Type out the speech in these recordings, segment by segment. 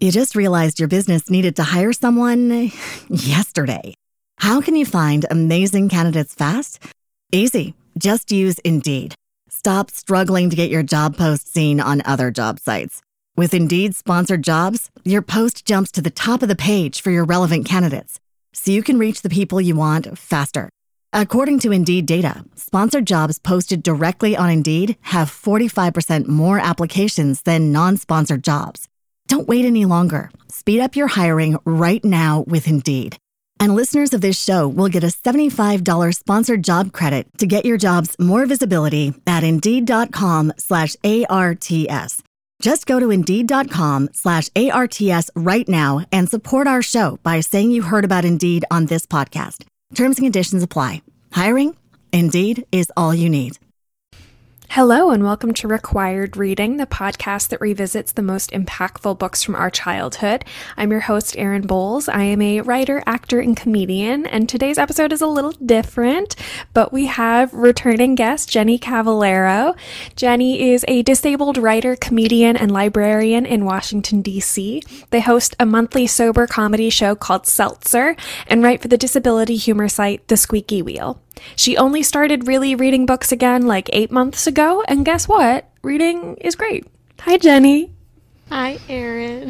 You just realized your business needed to hire someone yesterday. How can you find amazing candidates fast? Easy. Just use Indeed. Stop struggling to get your job post seen on other job sites. With Indeed sponsored jobs, your post jumps to the top of the page for your relevant candidates, so you can reach the people you want faster. According to Indeed data, sponsored jobs posted directly on Indeed have 45% more applications than non-sponsored jobs. Don't wait any longer. Speed up your hiring right now with Indeed. And listeners of this show will get a $75 sponsored job credit to get your jobs more visibility at Indeed.com/ARTS. Just go to Indeed.com/ARTS right now and support our show by saying you heard about Indeed on this podcast. Terms and conditions apply. Hiring? Indeed is all you need. Hello and welcome to Required Reading, the podcast that revisits the most impactful books from our childhood. I'm your host, Erin Bowles. I am a writer, actor, and comedian, and today's episode is a little different, but we have returning guest Jenny Cavallaro. Jenny is a disabled writer, comedian, and librarian in Washington, D.C. They host a monthly sober comedy show called Seltzer and write for the disability humor site The Squeaky Wheel. She only started really reading books again like 8 months ago, and guess what? Reading is great. Hi, Jenny. Hi, Erin.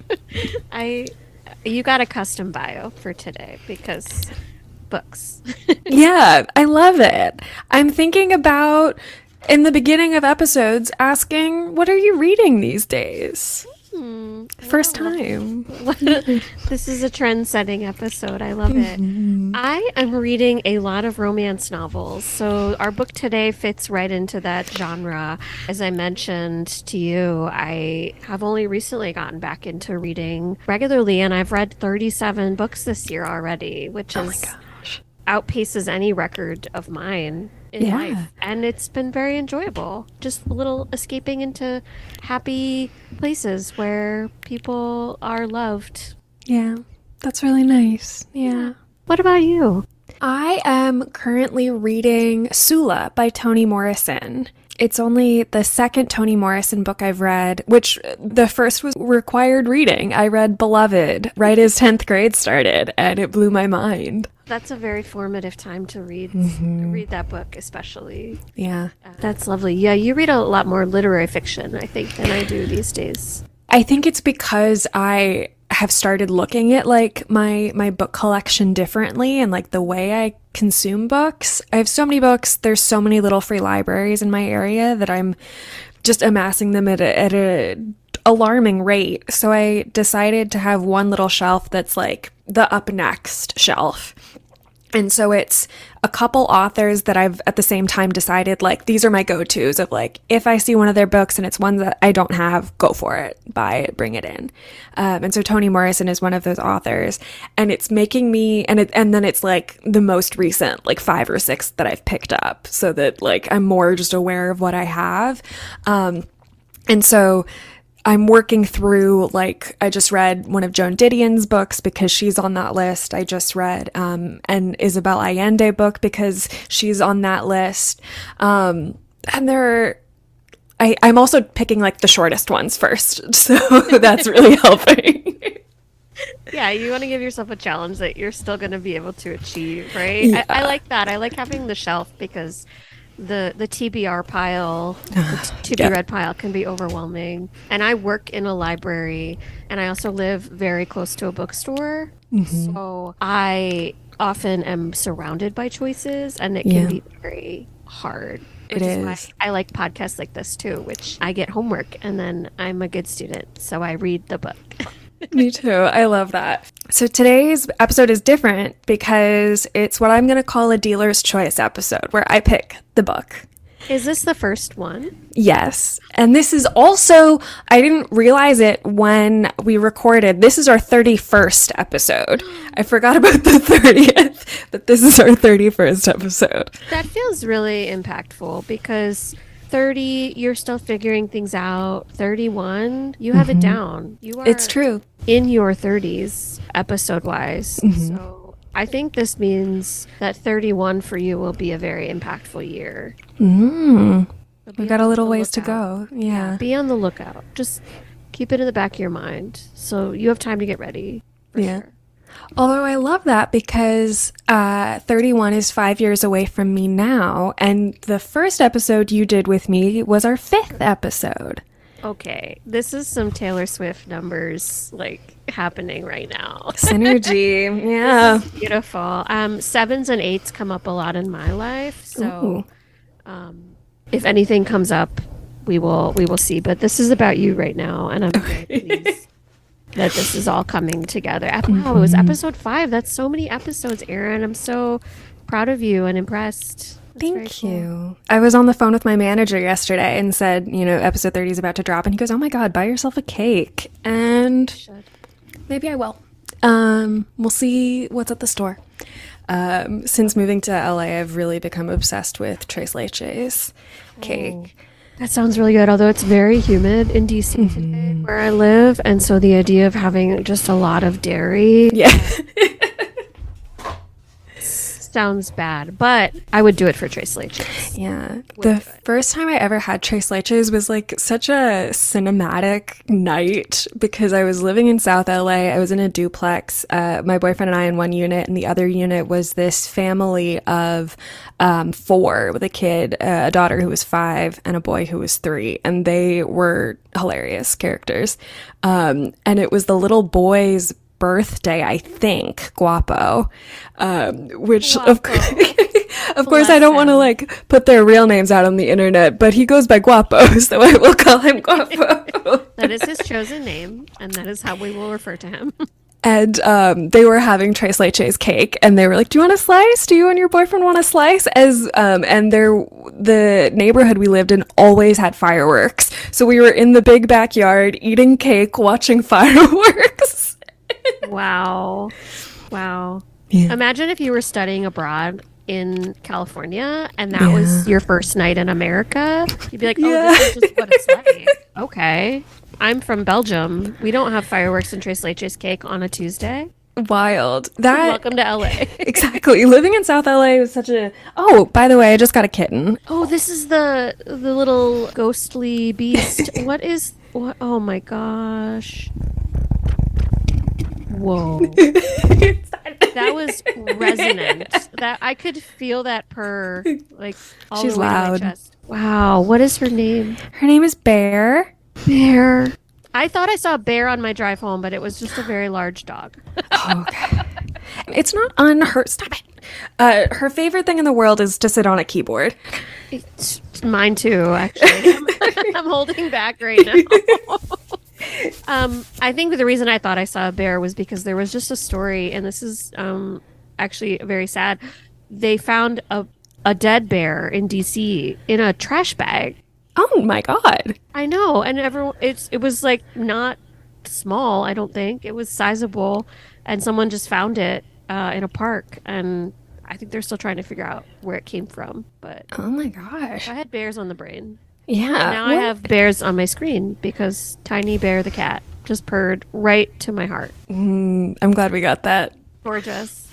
You got a custom bio for today because books. Yeah, I love it. I'm thinking about, in the beginning of episodes, asking, what are you reading these days? First time. This is a trend-setting episode. I love it. I am reading a lot of romance novels, so our book today fits right into that genre. As I mentioned to you, I have only recently gotten back into reading regularly, and I've read 37 books this year already, which outpaces any record of mine in life, and it's been very enjoyable. Just a little escaping into happy places where people are loved. Yeah, that's really nice. Yeah. What about you? I am currently reading Sula by Toni Morrison. It's only the second Toni Morrison book I've read, which the first was required reading. I read Beloved right as 10th grade started, and it blew my mind. That's a very formative time to read that book, especially. Yeah. That's lovely. Yeah, you read a lot more literary fiction, I think, than I do these days. I think it's because I have started looking at like my book collection differently and like the way I consume books. I have so many books. There's so many little free libraries in my area that I'm just amassing them at a alarming rate. So I decided to have one little shelf that's like the up next shelf. And so it's a couple authors that I've at the same time decided like these are my go-tos of like if I see one of their books and it's one that I don't have, go for it, buy it, bring it in. And so Toni Morrison is one of those authors, and it's making me and then it's like the most recent like 5 or 6 that I've picked up, so that like I'm more just aware of what I have. And so I'm working through, like, I just read one of Joan Didion's books because she's on that list. I just read an Isabel Allende book because she's on that list. And I'm also picking, like, the shortest ones first. So that's really helping. Yeah, you want to give yourself a challenge that you're still going to be able to achieve, right? Yeah. I like that. I like having the shelf because the TBR pile, the to-be-read pile can be overwhelming. And I work in a library, and I also live very close to a bookstore. So I often am surrounded by choices, and it can be very hard. It is. Why I like podcasts like this, too, which I get homework, and then I'm a good student, so I read the book. Me too. I love that. So today's episode is different because it's what I'm going to call a dealer's choice episode, where I pick the book. Is this the first one? Yes. And this is also, I didn't realize it when we recorded. This is our 31st episode. I forgot about the 30th, but this is our 31st episode. That feels really impactful because 30, you're still figuring things out. 31, you have it down. You are. It's true. In your 30s, episode-wise. So I think this means that 31 for you will be a very impactful year. We got a little ways to go. Yeah. Be on the lookout. Just Keep it in the back of your mind. So you have time to get ready. For sure. Although I love that because 31 is 5 years away from me now. And the first episode you did with me was our 5th episode. Okay. This is some Taylor Swift numbers like happening right now. Synergy. Yeah. Beautiful. 7s and 8s come up a lot in my life. So if anything comes up, we will see. But this is about you right now. And I'm very pleased that this is all coming together. Wow, it was episode 5. That's so many episodes, Erin. I'm so proud of you and impressed. Thank you. I was on the phone with my manager yesterday and said, episode 30 is about to drop. And he goes, oh my God, buy yourself a cake. And maybe I will. We'll see what's at the store. Since moving to LA, I've really become obsessed with Tres Leches cake. That sounds really good, although it's very humid in DC today where I live. And so the idea of having just a lot of dairy sounds bad, but I would do it for Tres Leches. Yeah. The first time I ever had Tres Leches was like such a cinematic night because I was living in South LA. I was in a duplex, my boyfriend and I in one unit, and the other unit was this family of 4 with a kid, a daughter who was 5 and a boy who was 3. And they were hilarious characters. And it was the little boy's birthday, I think, Guapo, which of course I don't want to like put their real names out on the internet, but he goes by Guapo, so I will call him Guapo. That is his chosen name, and that is how we will refer to him. And they were having Tres Leches cake, and they were like, "Do you want a slice? Do you and your boyfriend want a slice?" And the neighborhood we lived in always had fireworks, so we were in the big backyard eating cake, watching fireworks. Wow. Yeah. Imagine if you were studying abroad in California and that was your first night in America. You'd be like, this is just what it's like. Okay. I'm from Belgium. We don't have fireworks and Tres Leches cake on a Tuesday. Wild. Welcome to LA. Exactly. Living in South LA was such a... Oh, by the way, I just got a kitten. Oh, this is the little ghostly beast. What? Oh my gosh. Whoa. That was resonant. That I could feel that purr like all She's the way to loud. my chest. Wow. What is her name? Her name is Bear. Bear. I thought I saw a bear on my drive home, but it was just a very large dog. Oh, okay. It's not on her... Stop it. Her favorite thing in the world is to sit on a keyboard. It's mine too, actually. I'm holding back right now. I think the reason I thought I saw a bear was because there was just a story, and this is actually very sad. They found a dead bear in DC in a trash bag. Oh my God. I know, and it was like not small. I don't think it was sizable, and someone just found it in a park, and I think they're still trying to figure out where it came from. But oh my gosh, I had bears on the brain. Yeah. Now I have bears on my screen because Tiny Bear the cat just purred right to my heart. I'm glad we got that. Gorgeous.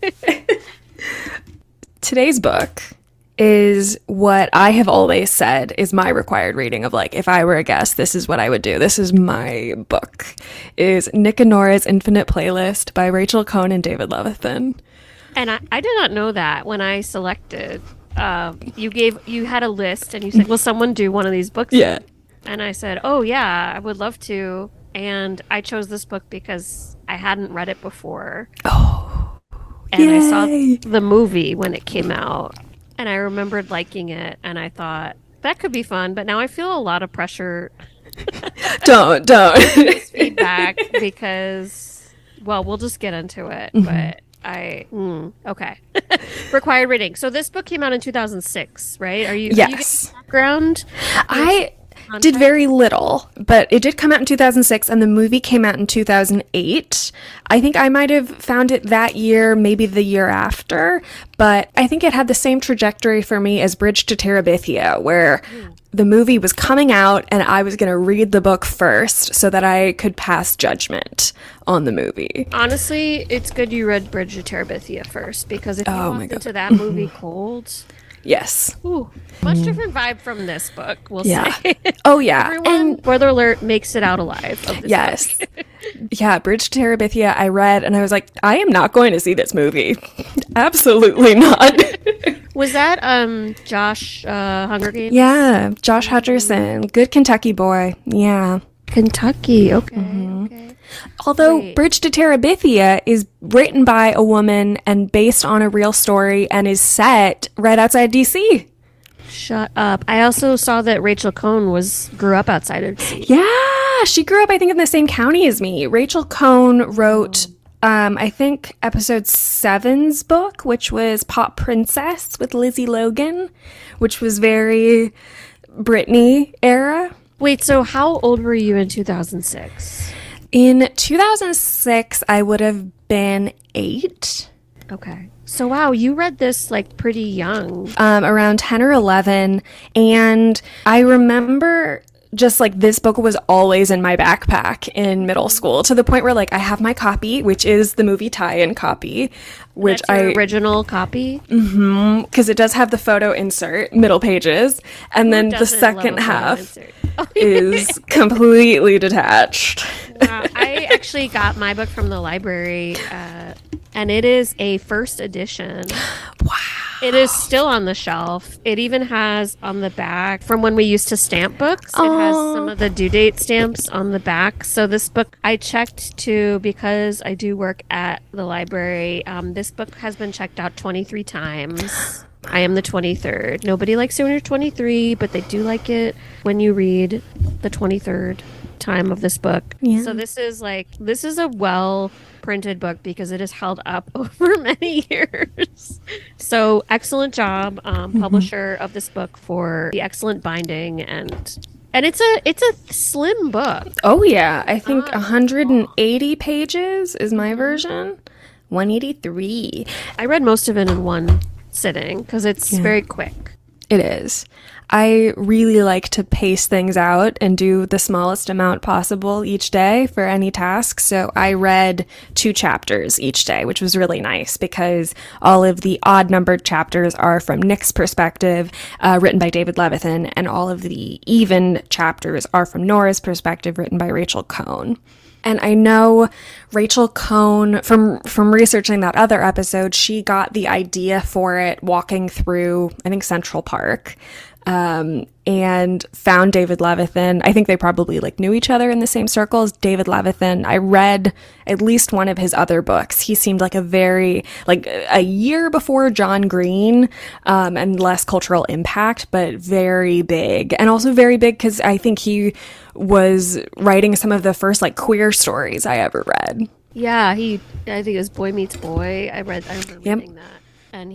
Today's book is what I have always said is my required reading of, like, if I were a guest, this is what I would do. This is my book. Is Nick and Nora's Infinite Playlist by Rachel Cohn and David Levithan. And I did not know that when I selected. You had a list and you said, will someone do one of these books? Yeah. And I said, oh yeah, I would love to. And I chose this book because I hadn't read it before. Oh, and yay. I saw the movie when it came out and I remembered liking it and I thought that could be fun, but now I feel a lot of pressure. Don't feedback because, well, we'll just get into it, but okay. Required reading. So this book came out in 2006, right? Are you getting background? I did very little, but it did come out in 2006 and the movie came out in 2008. I think I might have found it that year, maybe the year after, but I think it had the same trajectory for me as Bridge to Terabithia, where the movie was coming out and I was going to read the book first so that I could pass judgment on the movie. Honestly, it's good you read Bridge to Terabithia first, because if you walked into that movie cold, Yes. Ooh, much different vibe from this book, we'll Yeah. say. Oh, yeah. Everyone, spoiler alert, makes it out alive of this Yes. book. Yeah, Bridge to Terabithia, I read, and I was like, I am not going to see this movie. Absolutely not. Was that Josh Hunger Games? Yeah, Josh Hutcherson. Good Kentucky boy. Yeah. Kentucky. Okay. Okay. Although Wait. Bridge to Terabithia is written by a woman and based on a real story and is set right outside DC. Shut up. I also saw that Rachel Cohn grew up outside of DC. Yeah, she grew up, I think, in the same county as me. Rachel Cohn wrote, I think, episode 7's book, which was Pop Princess with Lizzie Logan, which was very Britney era. Wait, so how old were you in 2006? In 2006, I would have been 8. Okay. So wow, you read this like pretty young. Around 10 or 11. And I remember just like this book was always in my backpack in middle school, to the point where like I have my copy, which is the movie tie-in copy, which That's your original copy. because it does have the photo insert, middle pages, and then the Doesn't love second a photo half insert? is completely detached. Wow. I actually got my book from the library, and it is a first edition. Wow. It is still on the shelf. It even has on the back, from when we used to stamp books, it has some of the due date stamps on the back. So this book, I checked too, because I do work at the library. This book has been checked out 23 times. I am the 23rd. Nobody likes it when you're 23, but they do like it when you read the 23rd time of this book. Yeah. So this is a well printed book because it is held up over many years. So excellent job, publisher of this book, for the excellent binding, and it's a slim book. Oh yeah, I think 180 pages is my version. 183. I read most of it in one sitting because it's very quick. It is. I really like to pace things out and do the smallest amount possible each day for any task. So I read 2 chapters each day, which was really nice because all of the odd numbered chapters are from Nick's perspective, written by David Levithan, and all of the even chapters are from Nora's perspective, written by Rachel Cohn. And I know Rachel Cohn, from researching that other episode, she got the idea for it walking through, I think, Central Park, and found David Levithan. I think they probably like knew each other in the same circles. David Levithan, I read at least one of his other books. He seemed like a year before John Green, and less cultural impact, but very big. And also very big because I think he was writing some of the first like queer stories I ever read. Yeah, I think it was Boy Meets Boy. I remember reading that. And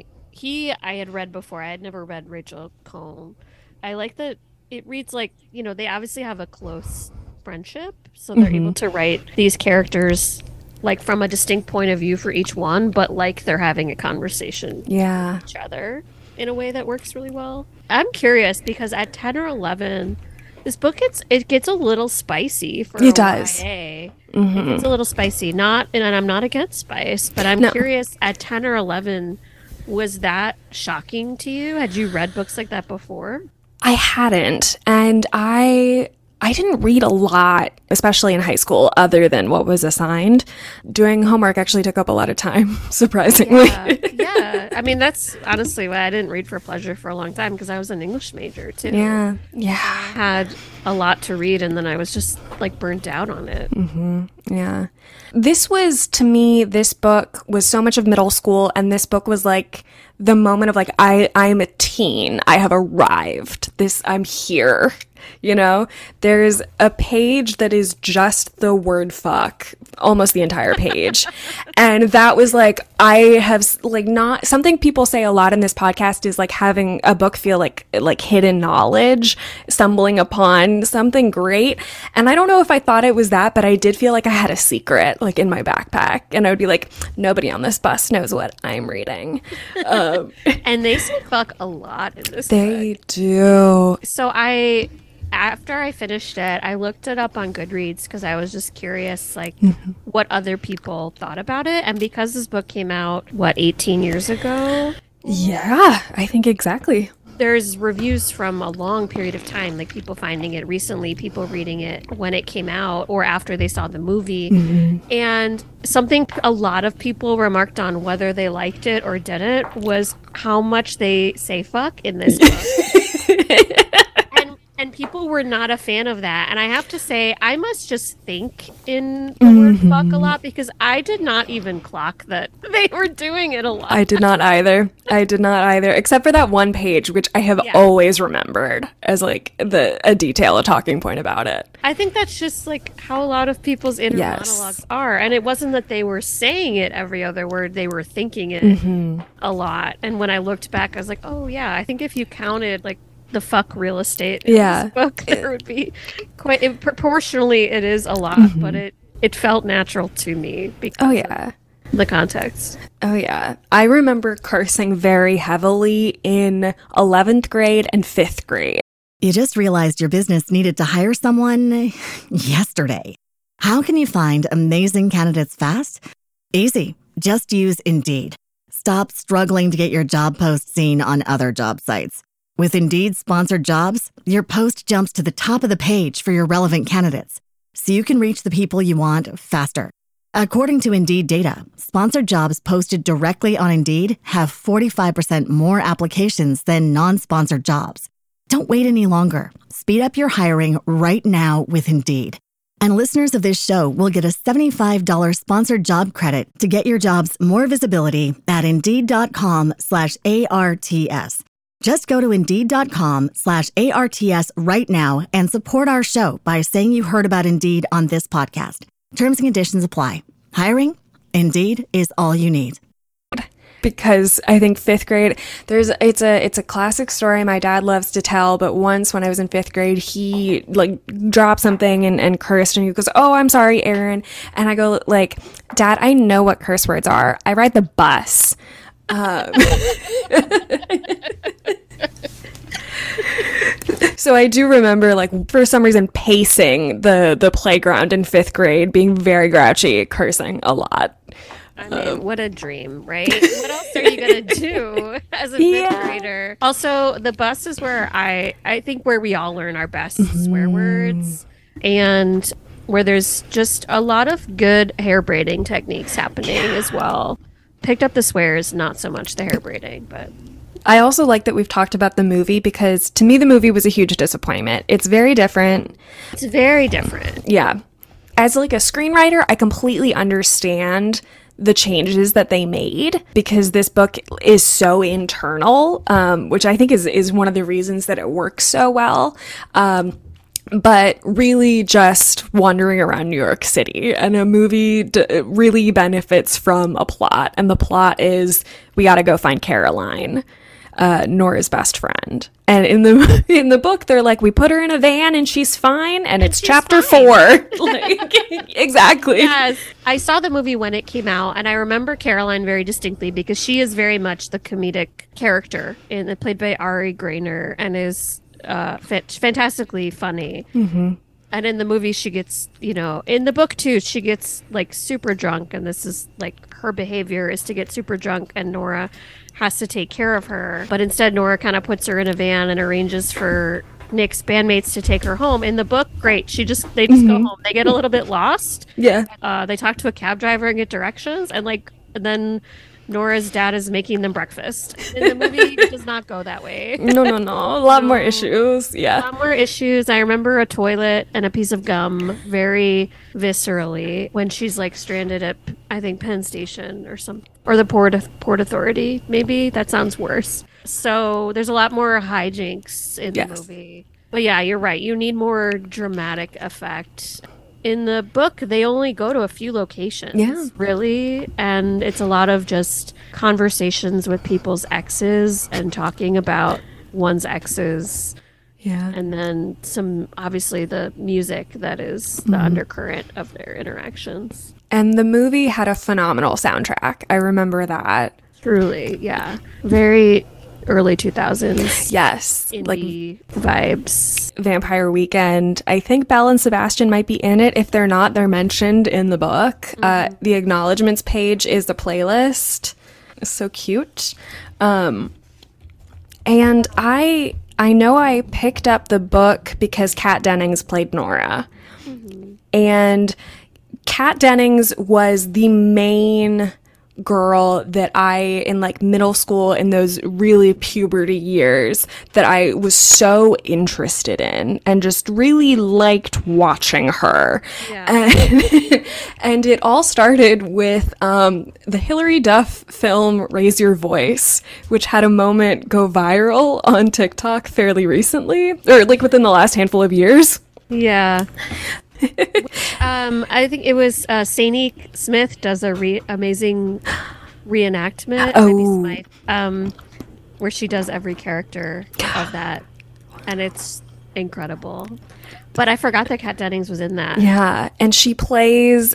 I had read before. I had never read Rachel Cohn. I like that it reads like, they obviously have a close friendship, so they're able to write these characters like from a distinct point of view for each one, but like they're having a conversation with each other in a way that works really well. I'm curious because at 10 or 11, this book gets a little spicy for it does. YA. It gets a little spicy. And I'm not against spice, but I'm curious, at 10 or 11, was that shocking to you? Had you read books like that before? I hadn't, and I didn't read a lot, especially in high school, other than what was assigned. Doing homework actually took up a lot of time, surprisingly. Yeah. I mean, that's honestly why I didn't read for pleasure for a long time, because I was an English major, too. Yeah. I had a lot to read, and then I was just, like, burnt out on it. Yeah. This was, to me, this book was so much of middle school, and this book was, like, the moment of, like, I'm a teen. I have arrived. I'm here. There's a page that is just the word fuck, almost the entire page. And that was like, I have like not something people say a lot in this podcast is like having a book feel like hidden knowledge, stumbling upon something great. And I don't know if I thought it was that, but I did feel like I had a secret like in my backpack, and I would be like, nobody on this bus knows what I'm reading. And they say fuck a lot in this They book. do. So after I finished it, I looked it up on Goodreads because I was just curious, like, what other people thought about it. And because this book came out, 18 years ago? Yeah, I think exactly. There's reviews from a long period of time, like people finding it recently, people reading it when it came out or after they saw the movie. And something a lot of people remarked on, whether they liked it or didn't, was how much they say fuck in this book. And people were not a fan of that. And I have to say, I must just think in the word fuck a lot, because I did not even clock that they were doing it a lot. I did not either. Except for that one page, which I have always remembered as like a detail, a talking point about it. I think that's just like how a lot of people's inner monologues are. And it wasn't that they were saying it every other word, they were thinking it a lot. And when I looked back, I was like, oh yeah, I think if you counted like the fuck real estate in this book, there would be quite proportionally it is a lot, but it felt natural to me because of the context. I remember cursing very heavily in 11th grade and 5th grade. You just realized your business needed to hire someone yesterday. How can you find amazing candidates fast? Easy. Just use Indeed. Stop struggling to get your job post seen on other job sites. With Indeed sponsored jobs, your post jumps to the top of the page for your relevant candidates, so you can reach the people you want faster. According to Indeed data, sponsored jobs posted directly on Indeed have 45% more applications than non-sponsored jobs. Don't wait any longer. Speed up your hiring right now with Indeed. And listeners of this show will get a $75 sponsored job credit to get your jobs more visibility at Indeed.com/ARTS. Just go to Indeed.com/ARTS right now and support our show by saying you heard about Indeed on this podcast. Terms and conditions apply. Hiring? Indeed is all you need. Because I think 5th grade, it's a classic story my dad loves to tell, but once when I was in 5th grade, he like dropped something and cursed, and he goes, "Oh, I'm sorry, Aaron." And I go like, "Dad, I know what curse words are. I ride the bus." So I do remember, like, for some reason, pacing the playground in 5th grade, being very grouchy, cursing a lot. I mean, what a dream, right? What else are you going to do as a 5th grader? Also, the bus is where I think where we all learn our best swear words, and where there's just a lot of good hair braiding techniques happening as well. Picked up the swears, not so much the hair braiding, but... I also like that we've talked about the movie, because to me the movie was a huge disappointment. It's very different. It's very different. Yeah. As like a screenwriter, I completely understand the changes that they made, because this book is so internal, which I think is one of the reasons that it works so well. But really just wandering around New York City, and a movie really benefits from a plot. And the plot is we got to go find Caroline, Nora's best friend. And in the book, they're like, we put her in a van and she's fine. And it's chapter 4. Like, exactly. Yes. I saw the movie when it came out, and I remember Caroline very distinctly, because she is very much the comedic character played by Ari Grainer, and is fantastically funny. And in the movie, she gets, in the book too, she gets like super drunk, and this is like her behavior is to get super drunk, and Nora has to take care of her. But instead, Nora kind of puts her in a van and arranges for Nick's bandmates to take her home. In the book, great. They just go home. They get a little bit lost. Yeah. They talk to a cab driver and get directions, and then Nora's dad is making them breakfast. In the movie, it does not go that way. No. A lot more issues. Yeah. A lot more issues. I remember a toilet and a piece of gum very viscerally when she's like stranded at, I think, Penn Station or something. Or the Port Authority, maybe. That sounds worse. So there's a lot more hijinks in the movie. But yeah, you're right. You need more dramatic effect. In the book, they only go to a few locations, really, and it's a lot of just conversations with people's exes and talking about one's exes. Yeah. And then obviously, the music that is the undercurrent of their interactions. And the movie had a phenomenal soundtrack. I remember that. Truly, yeah. Very early 2000s. Yes. Indie vibes. Vampire Weekend. I think Belle and Sebastian might be in it. If they're not, they're mentioned in the book. The acknowledgements page is the playlist. It's so cute. And I know I picked up the book because Kat Dennings played Nora. And Kat Dennings was the main girl that I, in like middle school, in those really puberty years, that I was so interested in and just really liked watching her. Yeah. And it all started with the Hilary Duff film Raise Your Voice, which had a moment go viral on TikTok fairly recently, or like within the last handful of years. Yeah. I think it was Sadie Smith does a amazing reenactment. Oh. Maybe Smythe, where she does every character of that, and it's incredible. But I forgot that Kat Dennings was in that. Yeah, and she plays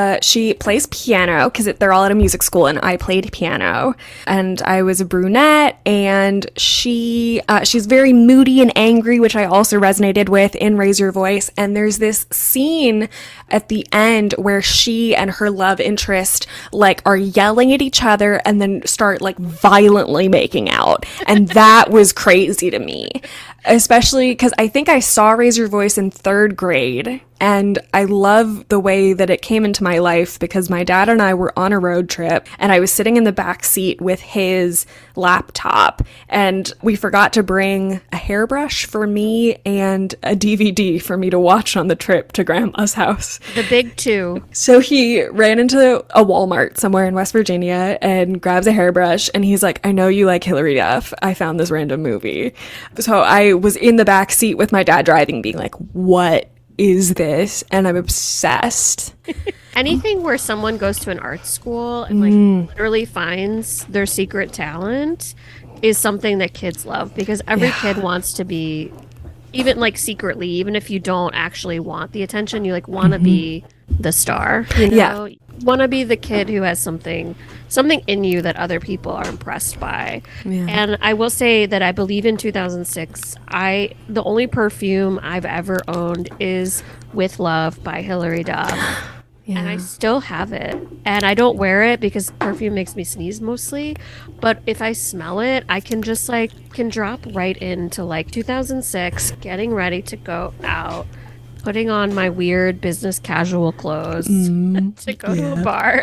piano because they're all at a music school, and I played piano, and I was a brunette, and she's very moody and angry, which I also resonated with in Raise Your Voice. And there's this scene at the end where she and her love interest like are yelling at each other and then start like violently making out, and that was crazy to me. Especially because I think I saw Raise Your Voice in 3rd grade, and I love the way that it came into my life because my dad and I were on a road trip, and I was sitting in the back seat with his laptop, and we forgot to bring a hairbrush for me and a DVD for me to watch on the trip to Grandma's house. The big two. So he ran into a Walmart somewhere in West Virginia and grabs a hairbrush, and he's like, I know you like Hilary Duff. I found this random movie. So I was in the back seat with my dad driving, being like, what is this? And I'm obsessed. Anything where someone goes to an art school and like literally finds their secret talent is something that kids love, because every kid wants to be, even like secretly, even if you don't actually want the attention, you like want to be the star, you know? Yeah. Want to be the kid who has something in you that other people are impressed by. Yeah. And I will say that I believe in 2006, the only perfume I've ever owned is With Love by Hilary Duff. And I still have it. And I don't wear it because perfume makes me sneeze mostly. But if I smell it, I can just can drop right into like 2006, getting ready to go out, putting on my weird business casual clothes to go to a bar.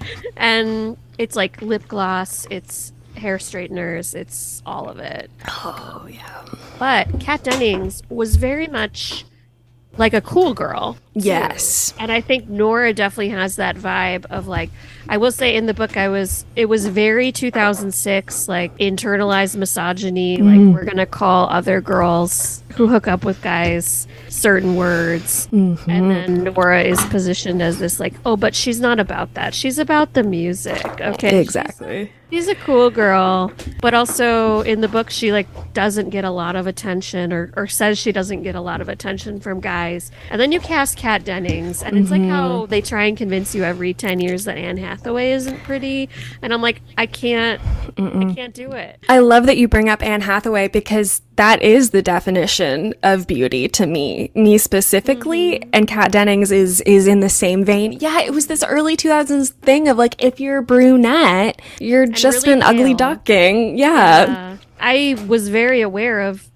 And it's like lip gloss, it's hair straighteners, it's all of it. Oh, yeah. But Kat Dennings was very much like a cool girl. Yes. And I think Nora definitely has that vibe of like, I will say in the book, it was very 2006, like internalized misogyny. Like, we're going to call other girls who hook up with guys certain words. And then Nora is positioned as this like, oh, but she's not about that. She's about the music. Okay. Exactly. She's a cool girl, but also in the book she like doesn't get a lot of attention, or says she doesn't get a lot of attention from guys. And then you cast Kat Dennings, and it's like how they try and convince you every 10 years that Anne Hathaway isn't pretty, and I'm like, I can't do it. I love that you bring up Anne Hathaway because that is the definition of beauty to me specifically. And Kat Dennings is in the same vein. Yeah, it was this early 2000s thing of like, if you're brunette, you're just really an ugly pale. duckling. Yeah. I was very aware of,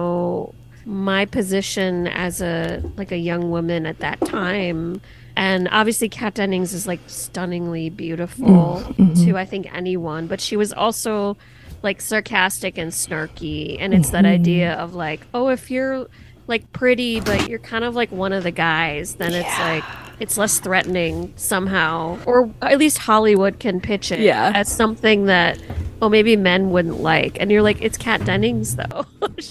my position as a young woman at that time. And obviously Kat Dennings is like stunningly beautiful to I think anyone, but she was also like sarcastic and snarky, and it's that idea of like, oh, if you're like pretty but you're kind of like one of the guys, then it's like it's less threatening somehow, or at least Hollywood can pitch it as something that maybe men wouldn't like, and you're like, it's Kat Dennings though.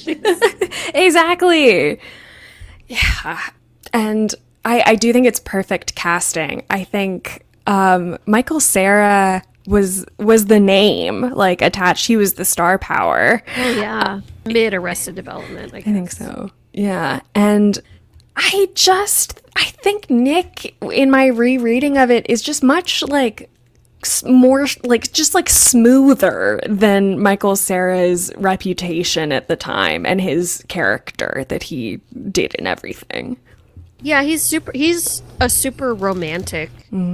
Exactly. Yeah. And I do think it's perfect casting. I think Michael Cera was the name like attached. He was the star power. Oh yeah, mid Arrested Development. I think so. Yeah, and I think Nick, in my rereading of it, is just much like more like just like smoother than Michael Cera's reputation at the time and his character that he did in everything. Yeah, he's a super romantic.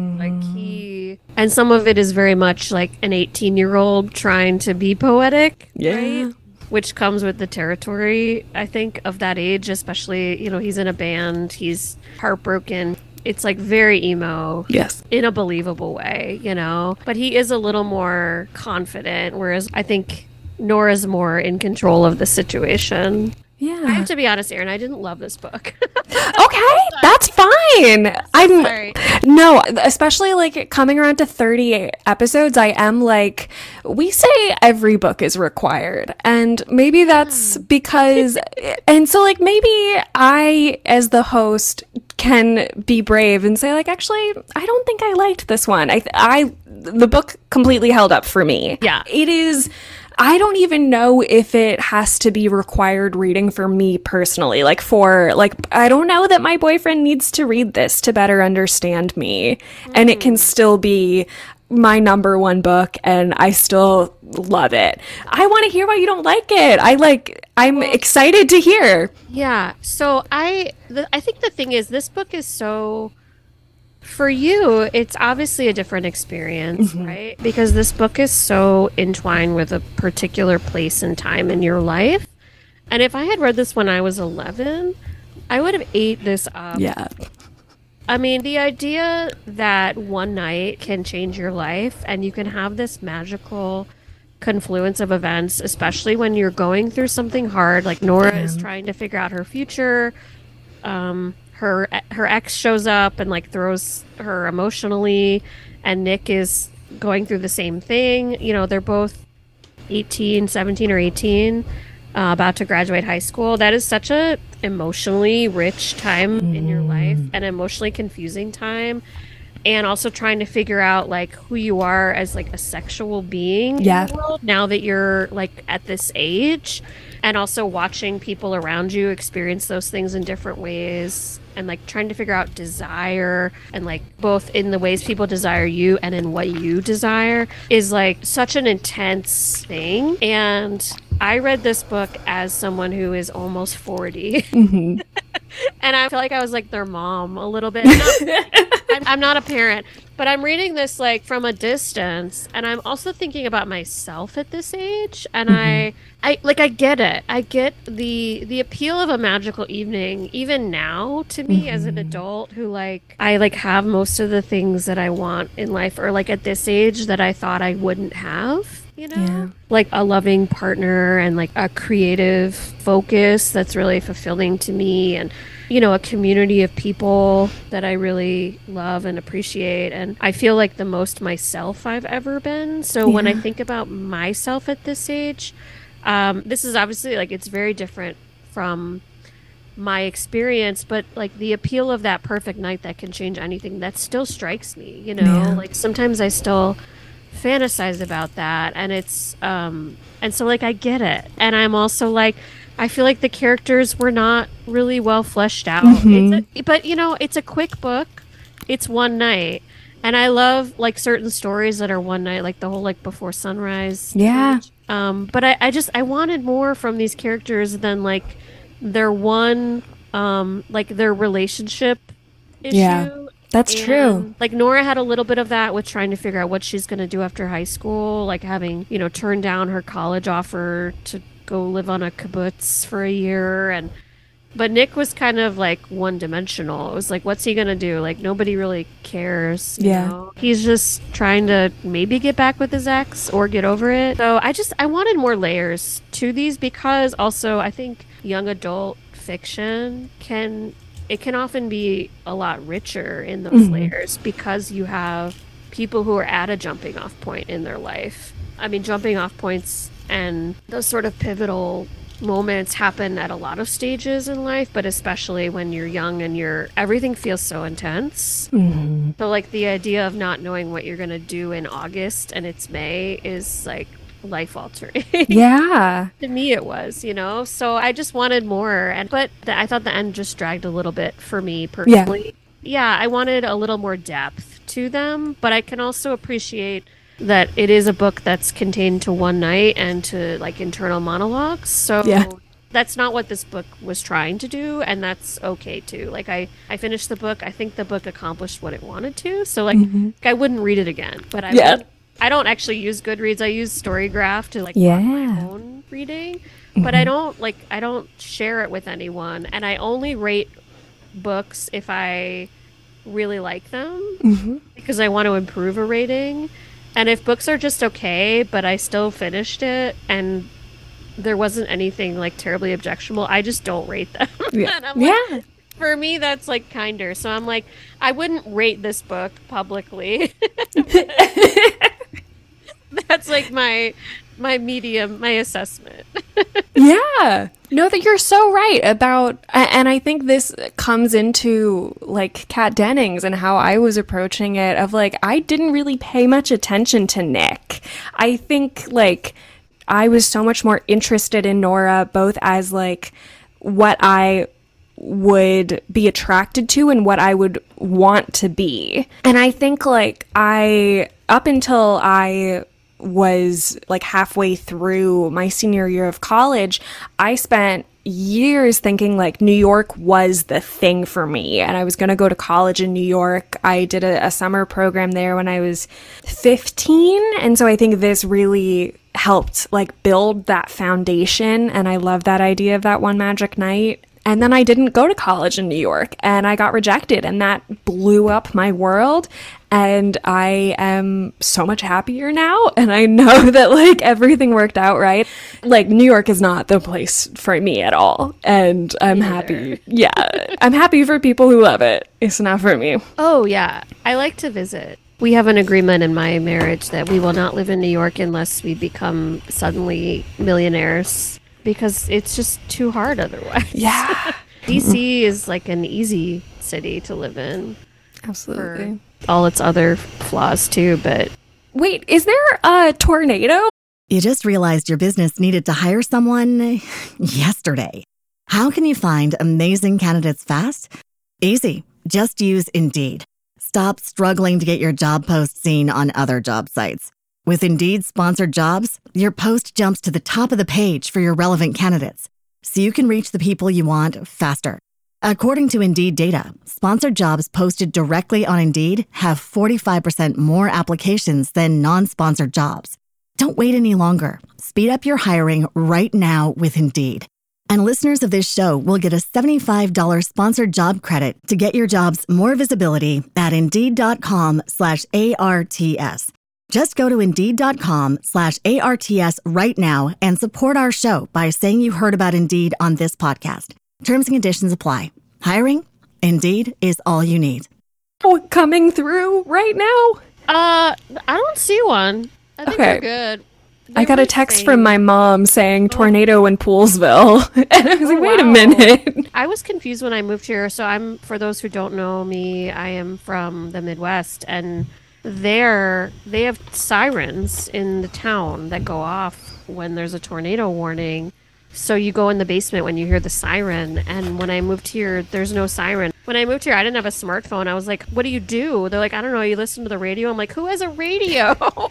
And some of it is very much like an 18-year-old trying to be poetic, right? Which comes with the territory, I think, of that age, especially, he's in a band, he's heartbroken. It's like very emo. Yes. In a believable way, But he is a little more confident, whereas I think Nora's more in control of the situation. Yeah. I have to be honest, Erin, I didn't love this book. Okay, that's fine. Sorry. No, especially like coming around to 30 episodes, I am like, we say every book is required. And maybe that's because, and so like maybe I, as the host, can be brave and say like, actually, I don't think I liked this one. The book completely held up for me. Yeah. It is. I don't even know if it has to be required reading for me personally. I don't know that my boyfriend needs to read this to better understand me. And it can still be my number one book and I still love it. I want to hear why you don't like it. I'm excited to hear. Yeah. So I think the thing is, this book is so... For you, it's obviously a different experience, right? Because this book is so entwined with a particular place and time in your life. And if I had read this when I was 11, I would have ate this up. Yeah. I mean, the idea that one night can change your life and you can have this magical confluence of events, especially when you're going through something hard, like Nora is trying to figure out her future. Her ex shows up and like throws her emotionally, and Nick is going through the same thing. They're both 17 or 18, about to graduate high school. That is such a emotionally rich time in your life, an emotionally confusing time, and also trying to figure out like who you are as like a sexual being in the world now that you're like at this age, and also watching people around you experience those things in different ways, and like trying to figure out desire, and like both in the ways people desire you and in what you desire is like such an intense thing. And I read this book as someone who is almost 40. And I feel like I was like their mom a little bit. I'm not a parent, but I'm reading this like from a distance, and I'm also thinking about myself at this age, and I get it. I get the appeal of a magical evening even now to me as an adult who I have most of the things that I want in life, or like at this age that I thought I wouldn't have. Like a loving partner and like a creative focus that's really fulfilling to me, and a community of people that I really love and appreciate. And I feel like the most myself I've ever been. So when I think about myself at this age, this is obviously like, it's very different from my experience, but like the appeal of that perfect night that can change anything, that still strikes me, like sometimes I still fantasize about that, and it's and so like I get it, and I'm also like, I feel like the characters were not really well fleshed out. But it's a quick book, it's one night, and I love like certain stories that are one night, like the whole like Before Sunrise page. But I wanted more from these characters than like their one like their relationship issue. That's true. Like Nora had a little bit of that with trying to figure out what she's going to do after high school, like having, turned down her college offer to go live on a kibbutz for a year. But Nick was kind of like one-dimensional. It was like, what's he going to do? Like, nobody really cares. You know? He's just trying to maybe get back with his ex or get over it. So I wanted more layers to these, because also I think young adult fiction can often be a lot richer in those layers, because you have people who are at a jumping off point in their life. I mean, jumping off points and those sort of pivotal moments happen at a lot of stages in life, but especially when you're young and everything feels so intense. So like the idea of not knowing what you're going to do in August and it's May is like life altering. Yeah. To me it was, so I just wanted more, but I thought the end just dragged a little bit for me personally. Yeah, I wanted a little more depth to them, but I can also appreciate that it is a book that's contained to one night and to like internal monologues. So That's not what this book was trying to do, and that's okay too. Like I finished the book. I think the book accomplished what it wanted to. So like I wouldn't read it again. But I don't actually use Goodreads. I use Storygraph to like log my own reading. But I don't share it with anyone, and I only rate books if I really like them because I want to improve a rating. And if books are just okay, but I still finished it and there wasn't anything like terribly objectionable, I just don't rate them. Like, for me, that's like kinder. So I'm like, I wouldn't rate this book publicly. That's like my medium, my assessment. Yeah. No, that you're so right about, and I think this comes into like Kat Dennings and how I was approaching it of like, I didn't really pay much attention to Nick. I think like I was so much more interested in Nora, both as like what I would be attracted to and what I would want to be. And I think like up until I was like halfway through my senior year of college, I spent years thinking like New York was the thing for me and I was going to go to college in New York. I did a summer program there when I was 15, and so I think this really helped like build that foundation, and I love that idea of that one magic night. And then I didn't go to college in New York and I got rejected, and that blew up my world. And I am so much happier now. And I know that like everything worked out right. Like New York is not the place for me at all. And I'm happy. Yeah. I'm happy for people who love it. It's not for me. Oh, yeah. I like to visit. We have an agreement in my marriage that we will not live in New York unless we become suddenly millionaires, because it's just too hard otherwise. Yeah. DC is like an easy city to live in. Absolutely. All its other flaws too, but... Wait, is there a tornado? You just realized your business needed to hire someone yesterday. How can you find amazing candidates fast? Easy. Just use Indeed. Stop struggling to get your job post seen on other job sites. With Indeed sponsored jobs, your post jumps to the top of the page for your relevant candidates, so you can reach the people you want faster. According to Indeed data, sponsored jobs posted directly on Indeed have 45% more applications than non-sponsored jobs. Don't wait any longer. Speed up your hiring right now with Indeed. And listeners of this show will get a $75 sponsored job credit to get your jobs more visibility at Indeed.com/ARTS. Just go to Indeed.com/ARTS right now and support our show by saying you heard about Indeed on this podcast. Terms and conditions apply. Hiring? Indeed is all you need. Oh, coming through right now? I don't see one. I think we're good. I got a text from my mom saying tornado in Poolesville. And I was like, wait a minute. I was confused when I moved here. So for those who don't know me, I am from the Midwest, and there they have sirens in the town that go off when there's a tornado warning. So you go in the basement when you hear the siren. And when I moved here, there's no siren. When I moved here, I didn't have a smartphone. I was like, what do you do? They're like, I don't know. You listen to the radio. I'm like, who has a radio?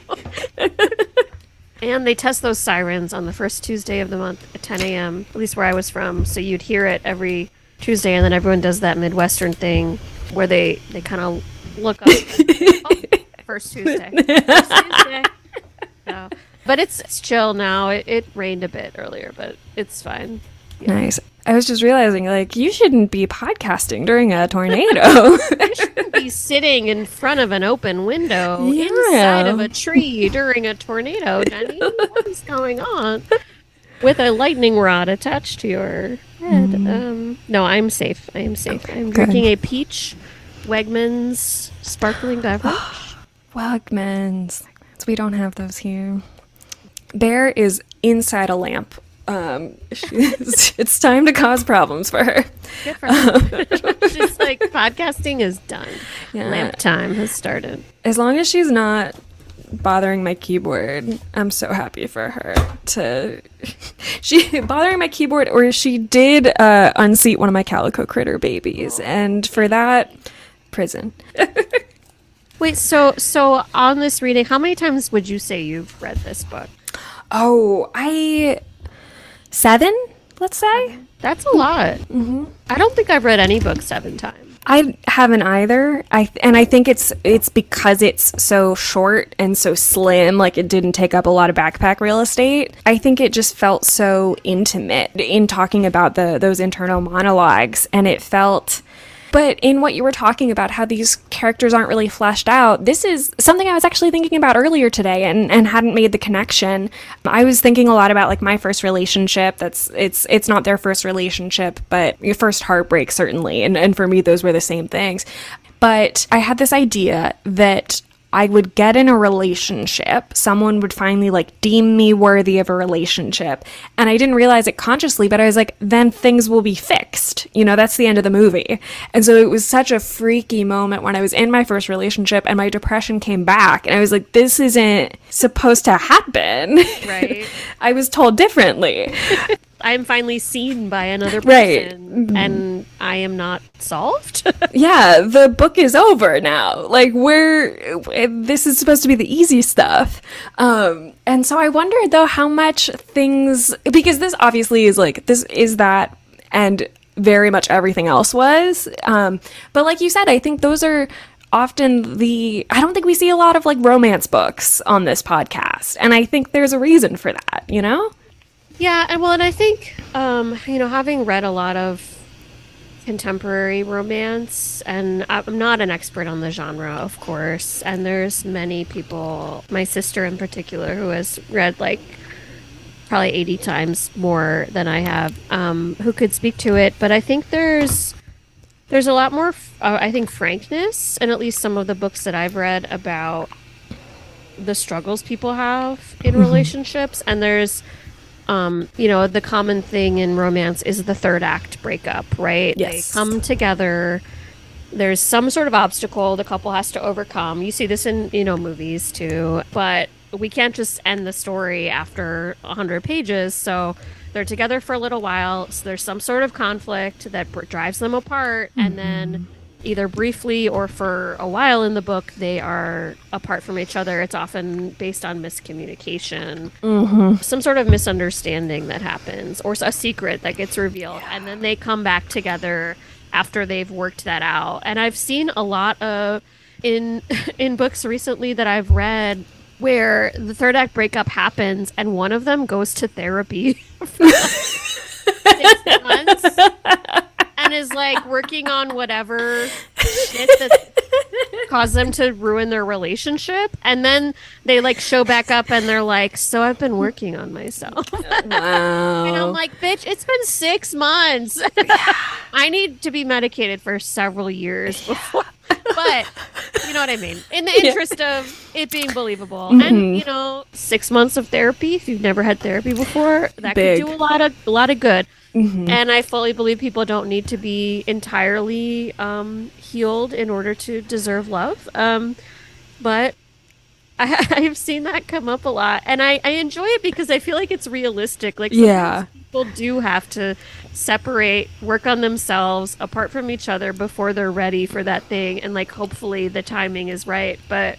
And they test those sirens on the first Tuesday of the month at 10 a.m., at least where I was from. So you'd hear it every Tuesday, and then everyone does that Midwestern thing where they kind of look up. First Tuesday. First Tuesday. So, but it's chill now. It rained a bit earlier, but it's fine. Yeah. Nice. I was just realizing, like, you shouldn't be podcasting during a tornado. You shouldn't be sitting in front of an open window inside of a tree during a tornado, Jenny. What is going on? With a lightning rod attached to your head. No, I'm safe. I am safe. I'm drinking a peach Wegmans sparkling beverage. Wegmans. We don't have those here. Bear is inside a lamp. It's time to cause problems for her. Good for her. She's like, podcasting is done. Yeah. Lamp time has started. As long as she's not bothering my keyboard, I'm so happy for her she bothering my keyboard, or she did unseat one of my Calico Critter babies, and for that, prison. Wait, so on this reading, how many times would you say you've read this book? Oh, 7. let's say. That's a lot. I don't think I've read any book 7 times. I haven't either. I think it's because it's so short and so slim, like it didn't take up a lot of backpack real estate. I think it just felt so intimate in talking about those internal monologues, and it felt. But in what you were talking about, how these characters aren't really fleshed out, this is something I was actually thinking about earlier today and hadn't made the connection. I was thinking a lot about like my first relationship. It's not their first relationship, but your first heartbreak, certainly. And for me, those were the same things. But I had this idea that I would get in a relationship, someone would finally like deem me worthy of a relationship. And I didn't realize it consciously, but I was like, then things will be fixed. You know, that's the end of the movie. And so it was such a freaky moment when I was in my first relationship and my depression came back. And I was like, this isn't supposed to happen. Right. I was told differently. I'm finally seen by another person, Right. and I am not solved. Yeah, the book is over now. Like, this is supposed to be the easy stuff. And so I wondered, though, how much things, because this obviously is like, this is that, and very much everything else was. But like you said, I think those are often I don't think we see a lot of like romance books on this podcast. And I think there's a reason for that, you know? Yeah, and I think, having read a lot of contemporary romance, and I'm not an expert on the genre, of course, and there's many people, my sister in particular, who has read like probably 80 times more than I have, who could speak to it, but I think there's a lot more, I think, frankness, and at least some of the books that I've read about the struggles people have in relationships, and there's the common thing in romance is the third act breakup, right? Yes. They come together. There's some sort of obstacle the couple has to overcome. You see this in, movies too, but we can't just end the story after 100 pages. So they're together for a little while. So there's some sort of conflict that drives them apart. And then either briefly or for a while in the book, they are apart from each other. It's often based on miscommunication, some sort of misunderstanding that happens, or a secret that gets revealed. Yeah. And then they come back together after they've worked that out. And I've seen a lot of, in books recently that I've read, where the third act breakup happens and one of them goes to therapy for 6 months. And is like working on whatever shit that caused them to ruin their relationship, and then they like show back up and they're like, so I've been working on myself. Wow. And I'm like, bitch, it's been 6 months. I need to be medicated for several years before. But you know what I mean, in the interest of it being believable. And 6 months of therapy, if you've never had therapy before, that could do a lot of good. And I fully believe people don't need to be entirely healed in order to deserve love. But I've seen that come up a lot. And I enjoy it because I feel like it's realistic. Like, sometimes people do have to separate, work on themselves apart from each other before they're ready for that thing. And like, hopefully the timing is right. But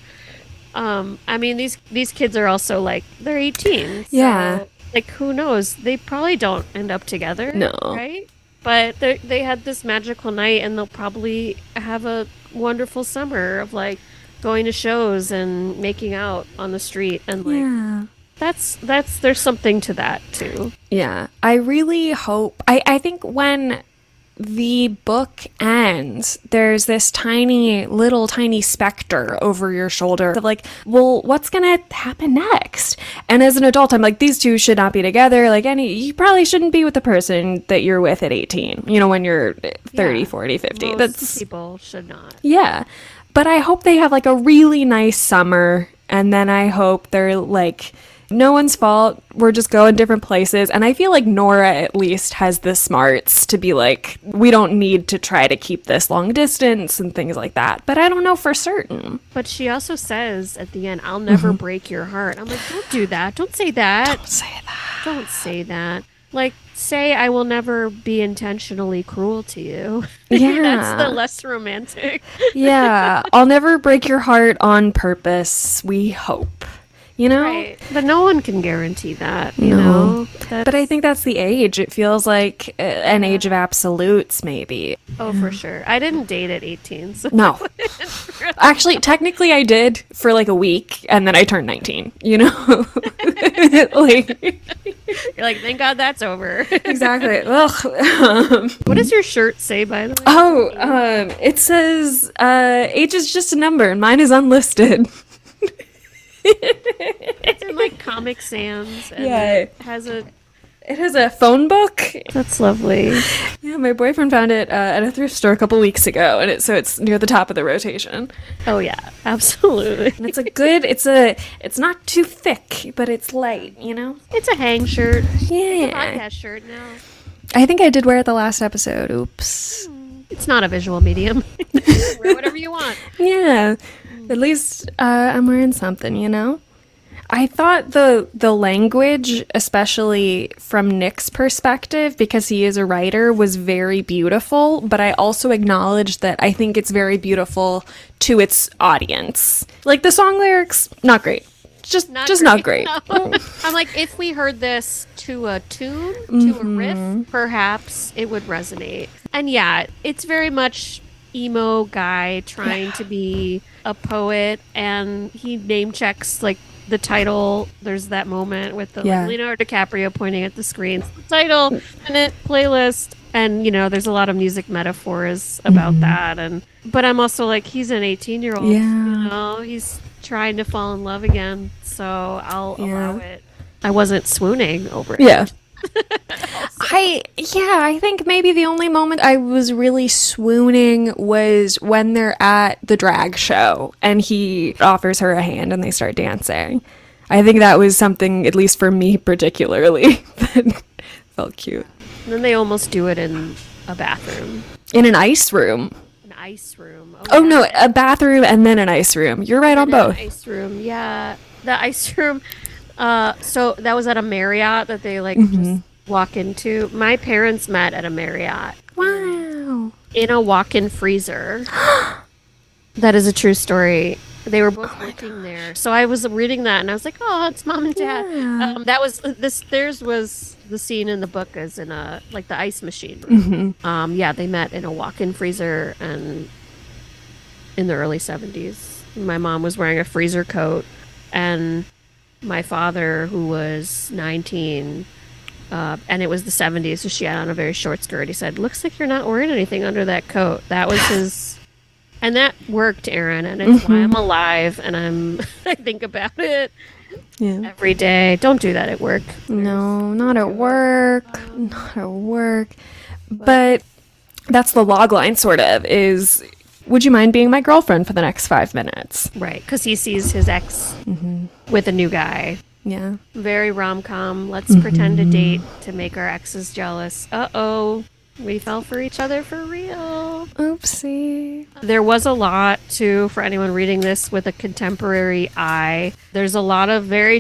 I mean, these kids are also like, they're 18. So, Yeah. like, who knows? They probably don't end up together. No. Right? But they had this magical night, and they'll probably have a wonderful summer of like going to shows and making out on the street, and like that's there's something to that too. Yeah. I really hope, I think when the book ends, there's this tiny specter over your shoulder of like, well, what's gonna happen next? And as an adult, I'm like, these two should not be together. Like, you probably shouldn't be with the person that you're with at 18, when you're 30, 40, 50. Most people should not. Yeah. But I hope they have like a really nice summer, and then I hope they're like, no one's fault, we're just going different places. And I feel like Nora at least has the smarts to be like, we don't need to try to keep this long distance and things like that. But I don't know for certain. But she also says at the end, I'll never break your heart. I'm like, don't do that. Don't say that. Don't say that. Don't say that. Like, say I will never be intentionally cruel to you. Yeah. That's the less romantic. Yeah. I'll never break your heart on purpose, we hope. you know? Right. But no one can guarantee that, you No. know? But I think that's the age. It feels like an age of absolutes, maybe. Oh, for sure. I didn't date at 18. So No. Actually, technically I did for like a week, and then I turned 19, you know? Like, you're like, thank God that's over. exactly. Ugh. What does your shirt say, by the way? Oh, it says, age is just a number, and mine is unlisted. It's in like Comic Sans. And Yeah. It has a phone book. That's lovely. Yeah, my boyfriend found it at a thrift store a couple weeks ago, and it's near the top of the rotation. Oh yeah, absolutely. And it's not too thick, but it's light, you know? It's a hang shirt. Yeah. Podcast shirt now. I think I did wear it the last episode. Oops. It's not a visual medium. Wear whatever you want. Yeah. At least I'm wearing something, you know? I thought the language, especially from Nick's perspective, because he is a writer, was very beautiful, but I also acknowledge that I think it's very beautiful to its audience. Like, the song lyrics, not great. Just not great. No. I'm like, if we heard this to a tune, to a riff, perhaps it would resonate. And yeah, it's very much emo guy trying to be a poet, and he name checks like the title. There's that moment with the like, Leonardo DiCaprio pointing at the screen. The title, minute, playlist, and you know, there's a lot of music metaphors about that. But I'm also like, he's an 18-year-old. Yeah. You know, he's trying to fall in love again, so I'll allow it. I wasn't swooning over it. Yeah. I think maybe the only moment I was really swooning was when they're at the drag show and he offers her a hand and they start dancing. I think that was something, at least for me particularly, that felt cute. And then they almost do it in a bathroom. In an ice room. An ice room. Oh no, a bathroom and then an ice room. You're right on both. An ice room, yeah. The ice room. So that was at a Marriott that they like just walk into. My parents met at a Marriott. Wow. In a walk-in freezer. That is a true story. They were both working there. So I was reading that and I was like, oh, it's mom and dad. Yeah. That was theirs was the scene in the book is in a like the ice machine room. Yeah, they met in a walk-in freezer and in the early 70s. My mom was wearing a freezer coat and my father, who was 19, and it was the 70s, so she had on a very short skirt. He said, looks like you're not wearing anything under that coat. That was his... And that worked, Erin, and it's why I'm alive, and I think about it every day. Don't do that at work. No, not at work. Not at work. But that's the log line, sort of, is... Would you mind being my girlfriend for the next 5 minutes? Right, because he sees his ex with a new guy. Yeah. Very rom-com. Let's pretend to date to make our exes jealous. Uh-oh. We fell for each other for real. Oopsie. There was a lot, too, for anyone reading this with a contemporary eye. There's a lot of very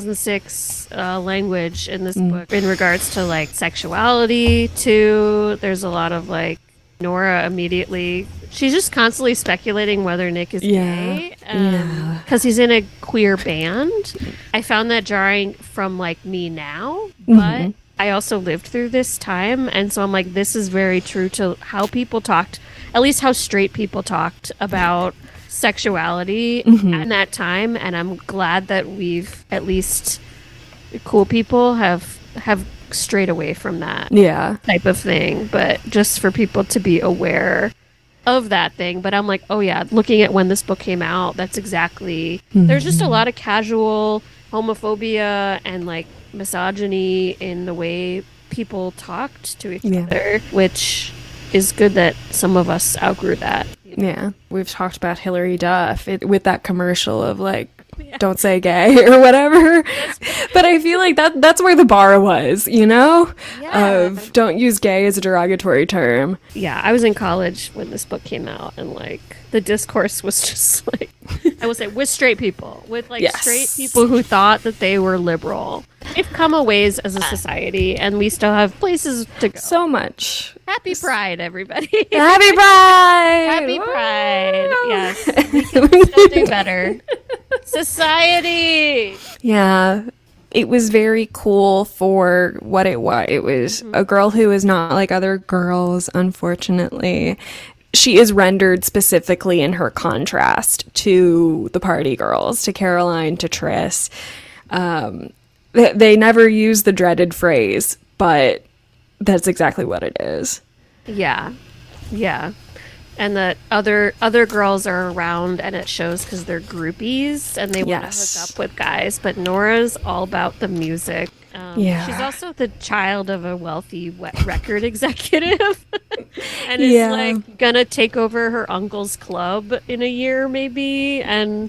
2006 language in this book in regards to, like, sexuality, too. There's a lot of, like, Nora immediately... She's just constantly speculating whether Nick is gay. Because he's in a queer band. I found that jarring from, like, me now. But I also lived through this time. And so I'm like, this is very true to how people talked, at least how straight people talked about sexuality at that time. And I'm glad that we've, at least cool people, have strayed away from that type of thing. But just for people to be aware of that thing. But I'm like, oh yeah, looking at when this book came out, that's exactly there's just a lot of casual homophobia and like misogyny in the way people talked to each other, which is good that some of us outgrew that. Yeah, we've talked about Hillary Duff with that commercial of like, don't say gay or whatever. But I feel like that's where the bar was, you know? Of don't use gay as a derogatory term. Yeah, I was in college when this book came out, and like the discourse was just like, I would say with straight people, with like straight people who thought that they were liberal. We've come a ways as a society, and we still have places to go. So much. Happy Pride, everybody. Happy Pride! Happy Pride. Yes. We can still do better. society. Yeah. It was very cool for what it was. It was a girl who is not like other girls, unfortunately. She is rendered specifically in her contrast to the party girls, to Caroline, to Tris. They never use the dreaded phrase, but that's exactly what it is. Yeah. And that other girls are around, and it shows because they're groupies and they want to hook up with guys. But Nora's all about the music. She's also the child of a wealthy record executive, and is like gonna take over her uncle's club in a year, maybe. And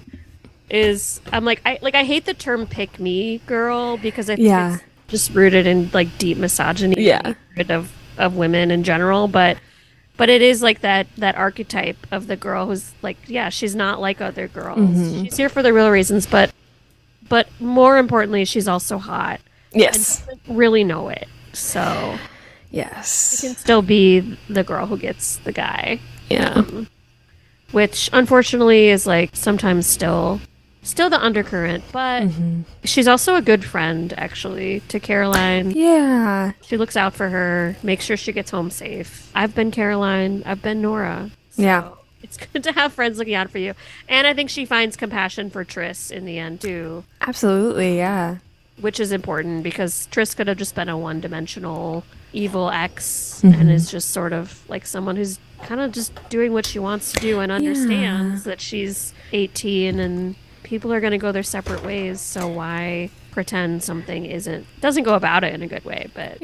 I hate the term "pick me girl" because I think it's just rooted in like deep misogyny of women in general, but it is like that archetype of the girl who's like, she's not like other girls. Mm-hmm. She's here for the real reasons, but more importantly, she's also hot. Yes. And doesn't really know it. So yes, she can still be the girl who gets the guy. Yeah. Which unfortunately is like sometimes still the undercurrent, but she's also a good friend, actually, to Caroline. Yeah. She looks out for her, makes sure she gets home safe. I've been Caroline. I've been Nora. So it's good to have friends looking out for you. And I think she finds compassion for Tris in the end, too. Absolutely, yeah. Which is important, because Tris could have just been a one-dimensional evil ex and is just sort of like someone who's kind of just doing what she wants to do and understands that she's 18 and people are going to go their separate ways, so why pretend something doesn't go about it in a good way. But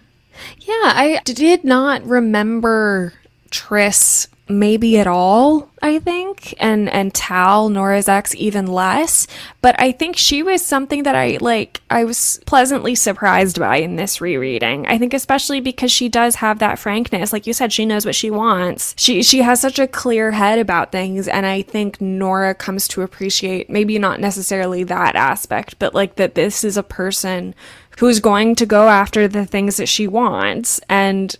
I did not remember Tris maybe at all, I think, and Tal, Nora's ex, even less, but I think she was something that I was pleasantly surprised by in this rereading. I think especially because she does have that frankness. Like you said, she knows what she wants. She has such a clear head about things, and I think Nora comes to appreciate maybe not necessarily that aspect, but like that this is a person who's going to go after the things that she wants, and,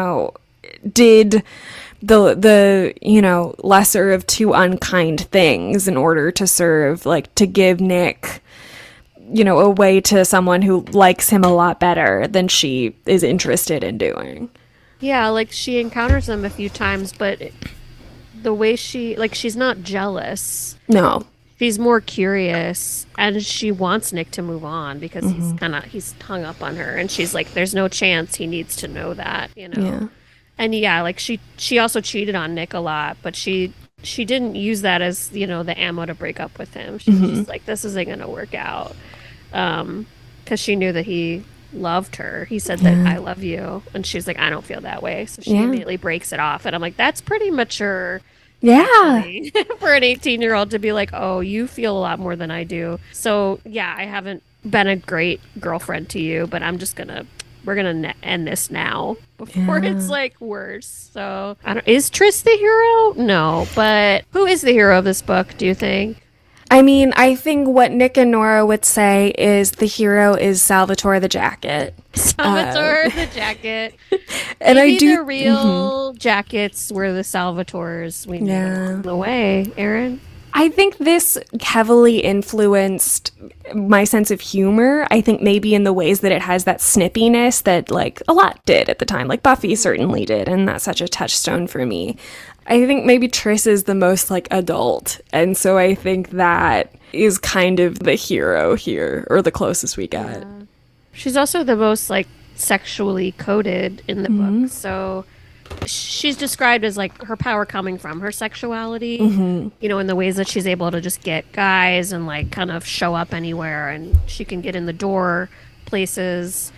did the lesser of two unkind things in order to serve, like, to give Nick, away to someone who likes him a lot better than she is interested in doing. Yeah, like, she encounters him a few times, but the way she's not jealous. No. She's more curious, and she wants Nick to move on because he's hung up on her, and she's like, there's no chance he needs to know that, Yeah. And like she also cheated on Nick a lot, but she didn't use that as, the ammo to break up with him. She was just like, this isn't going to work out. Because she knew that he loved her. He said that, I love you. And she's like, I don't feel that way. So she immediately breaks it off. And I'm like, that's pretty mature. Yeah. Actually, for an 18-year-old to be like, oh, you feel a lot more than I do. So I haven't been a great girlfriend to you, but we're gonna end this now before it's like worse. So is Tris the hero? No, but who is the hero of this book, do you think? I mean, I think what Nick and Nora would say is the hero is Salvatore the Jacket. Salvatore the Jacket. And maybe the real jackets were the Salvatores we knew in the way, Erin. I think this heavily influenced my sense of humor. I think maybe in the ways that it has that snippiness that, like, a lot did at the time. Like, Buffy certainly did, and that's such a touchstone for me. I think maybe Tris is the most, like, adult, and so I think that is kind of the hero here, or the closest we got. Yeah. She's also the most, like, sexually coded in the book, so she's described as, like, her power coming from her sexuality, in the ways that she's able to just get guys and, like, kind of show up anywhere, and she can get in the door places.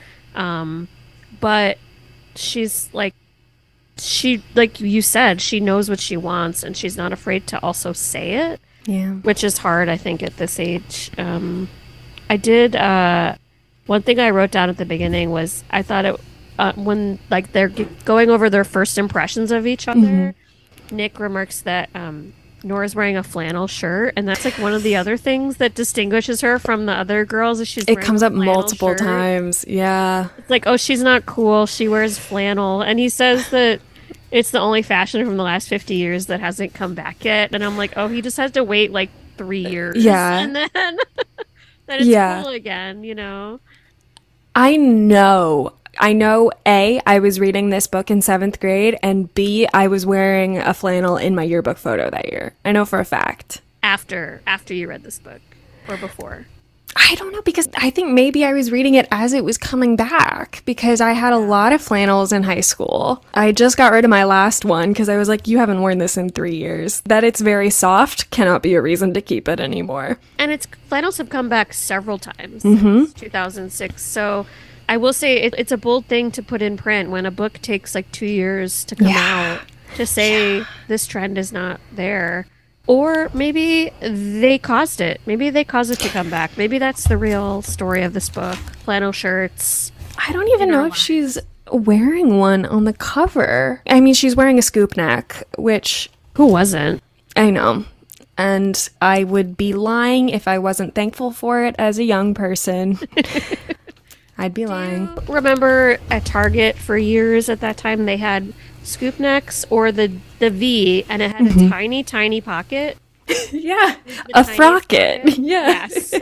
But she's, like you said, she knows what she wants, and she's not afraid to also say it. Yeah. Which is hard, I think, at this age. I did, one thing I wrote down at the beginning was I thought it, when, like, they're going over their first impressions of each other, Nick remarks that Nora's wearing a flannel shirt, and that's, like, one of the other things that distinguishes her from the other girls. Is it comes up multiple times. Yeah. It's like, oh, she's not cool. She wears flannel. And he says that it's the only fashion from the last 50 years that hasn't come back yet. And I'm like, oh, he just has to wait, like, 3 years. Yeah. And then, then it's cool again, you know? I know, A, I was reading this book in 7th grade, and B, I was wearing a flannel in my yearbook photo that year. I know for a fact. After you read this book, or before? I don't know, because I think maybe I was reading it as it was coming back, because I had a lot of flannels in high school. I just got rid of my last one because I was like, you haven't worn this in 3 years. That it's very soft cannot be a reason to keep it anymore. And flannels have come back several times since 2006. So I will say it's a bold thing to put in print when a book takes like 2 years to come out, to say this trend is not there. Or maybe they caused it. Maybe they caused it to come back. Maybe that's the real story of this book. Flannel shirts. I don't even know if she's wearing one on the cover. I mean, she's wearing a scoop neck, which... Who wasn't? I know. And I would be lying if I wasn't thankful for it as a young person. I'd be lying. Remember at Target for years at that time, they had scoop necks or the V, and it had a tiny, tiny pocket. Yeah, a frocket. Yeah. Yes.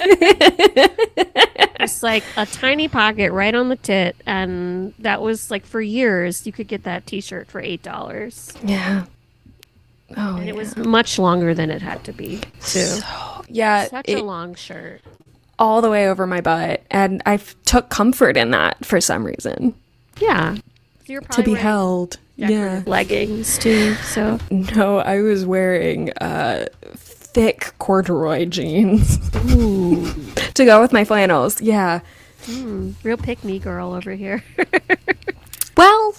It's like a tiny pocket right on the tit, and that was like for years you could get that t-shirt for $8. Yeah. Oh, and it was much longer than it had to be, too. Such a long shirt. All the way over my butt, and I took comfort in that for some reason. Yeah. So you're probably to be held. Yeah. Leggings too. So no, I was wearing thick corduroy jeans to go with my flannels. Yeah. Real pick-me girl over here. Well,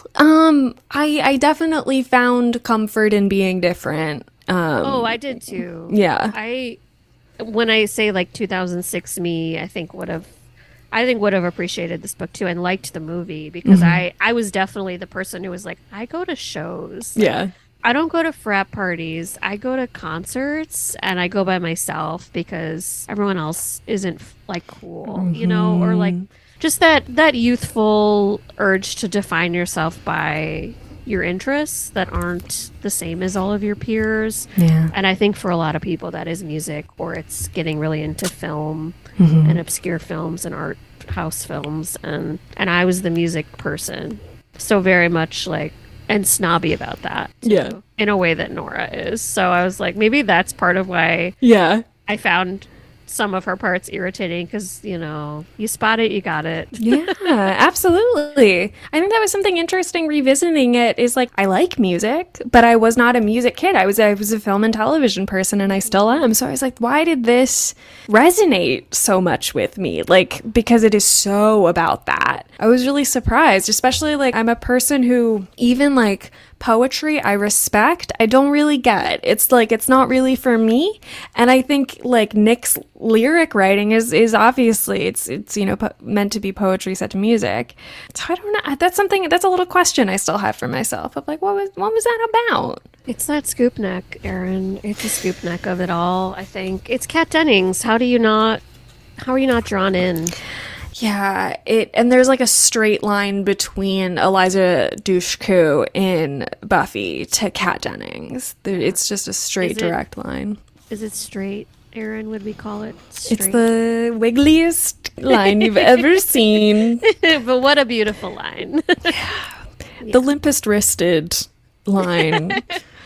I definitely found comfort in being different. I did too. Yeah. When I say like 2006 me, I think would have appreciated this book too and liked the movie, because I was definitely the person who was like, I go to shows. Yeah. I don't go to frat parties. I go to concerts, and I go by myself because everyone else isn't like cool, you know, or like just that youthful urge to define yourself by your interests that aren't the same as all of your peers. Yeah. And I think for a lot of people that is music, or it's getting really into film and obscure films and art house films, and I was the music person. So very much like, and snobby about that too, yeah, in a way that Nora is. So I was like, maybe that's part of why I found some of her parts irritating, because, you know, you spot it, you got it. Yeah, absolutely. I think that was something interesting revisiting it, is like, I like music, but I was not a music kid. I was a film and television person, and I still am. So I was like, why did this resonate so much with me? Like, because it is so about that. I was really surprised, especially like, I'm a person who even like poetry I respect, I don't really get. It's like, it's not really for me. And I think like Nick's lyric writing is obviously it's you know, meant to be poetry set to music. So I don't know, that's a little question I still have for myself of like, what was that about? It's that scoop neck, Erin. It's the scoop neck of it all. I think it's Kat Dennings. How are you not drawn in? Yeah, and there's like a straight line between Eliza Dushku in Buffy to Kat Dennings. It's just a straight, direct line. Is it straight, Erin, would we call it? Straight? It's the wiggliest line you've ever seen. But what a beautiful line. The limpest wristed line.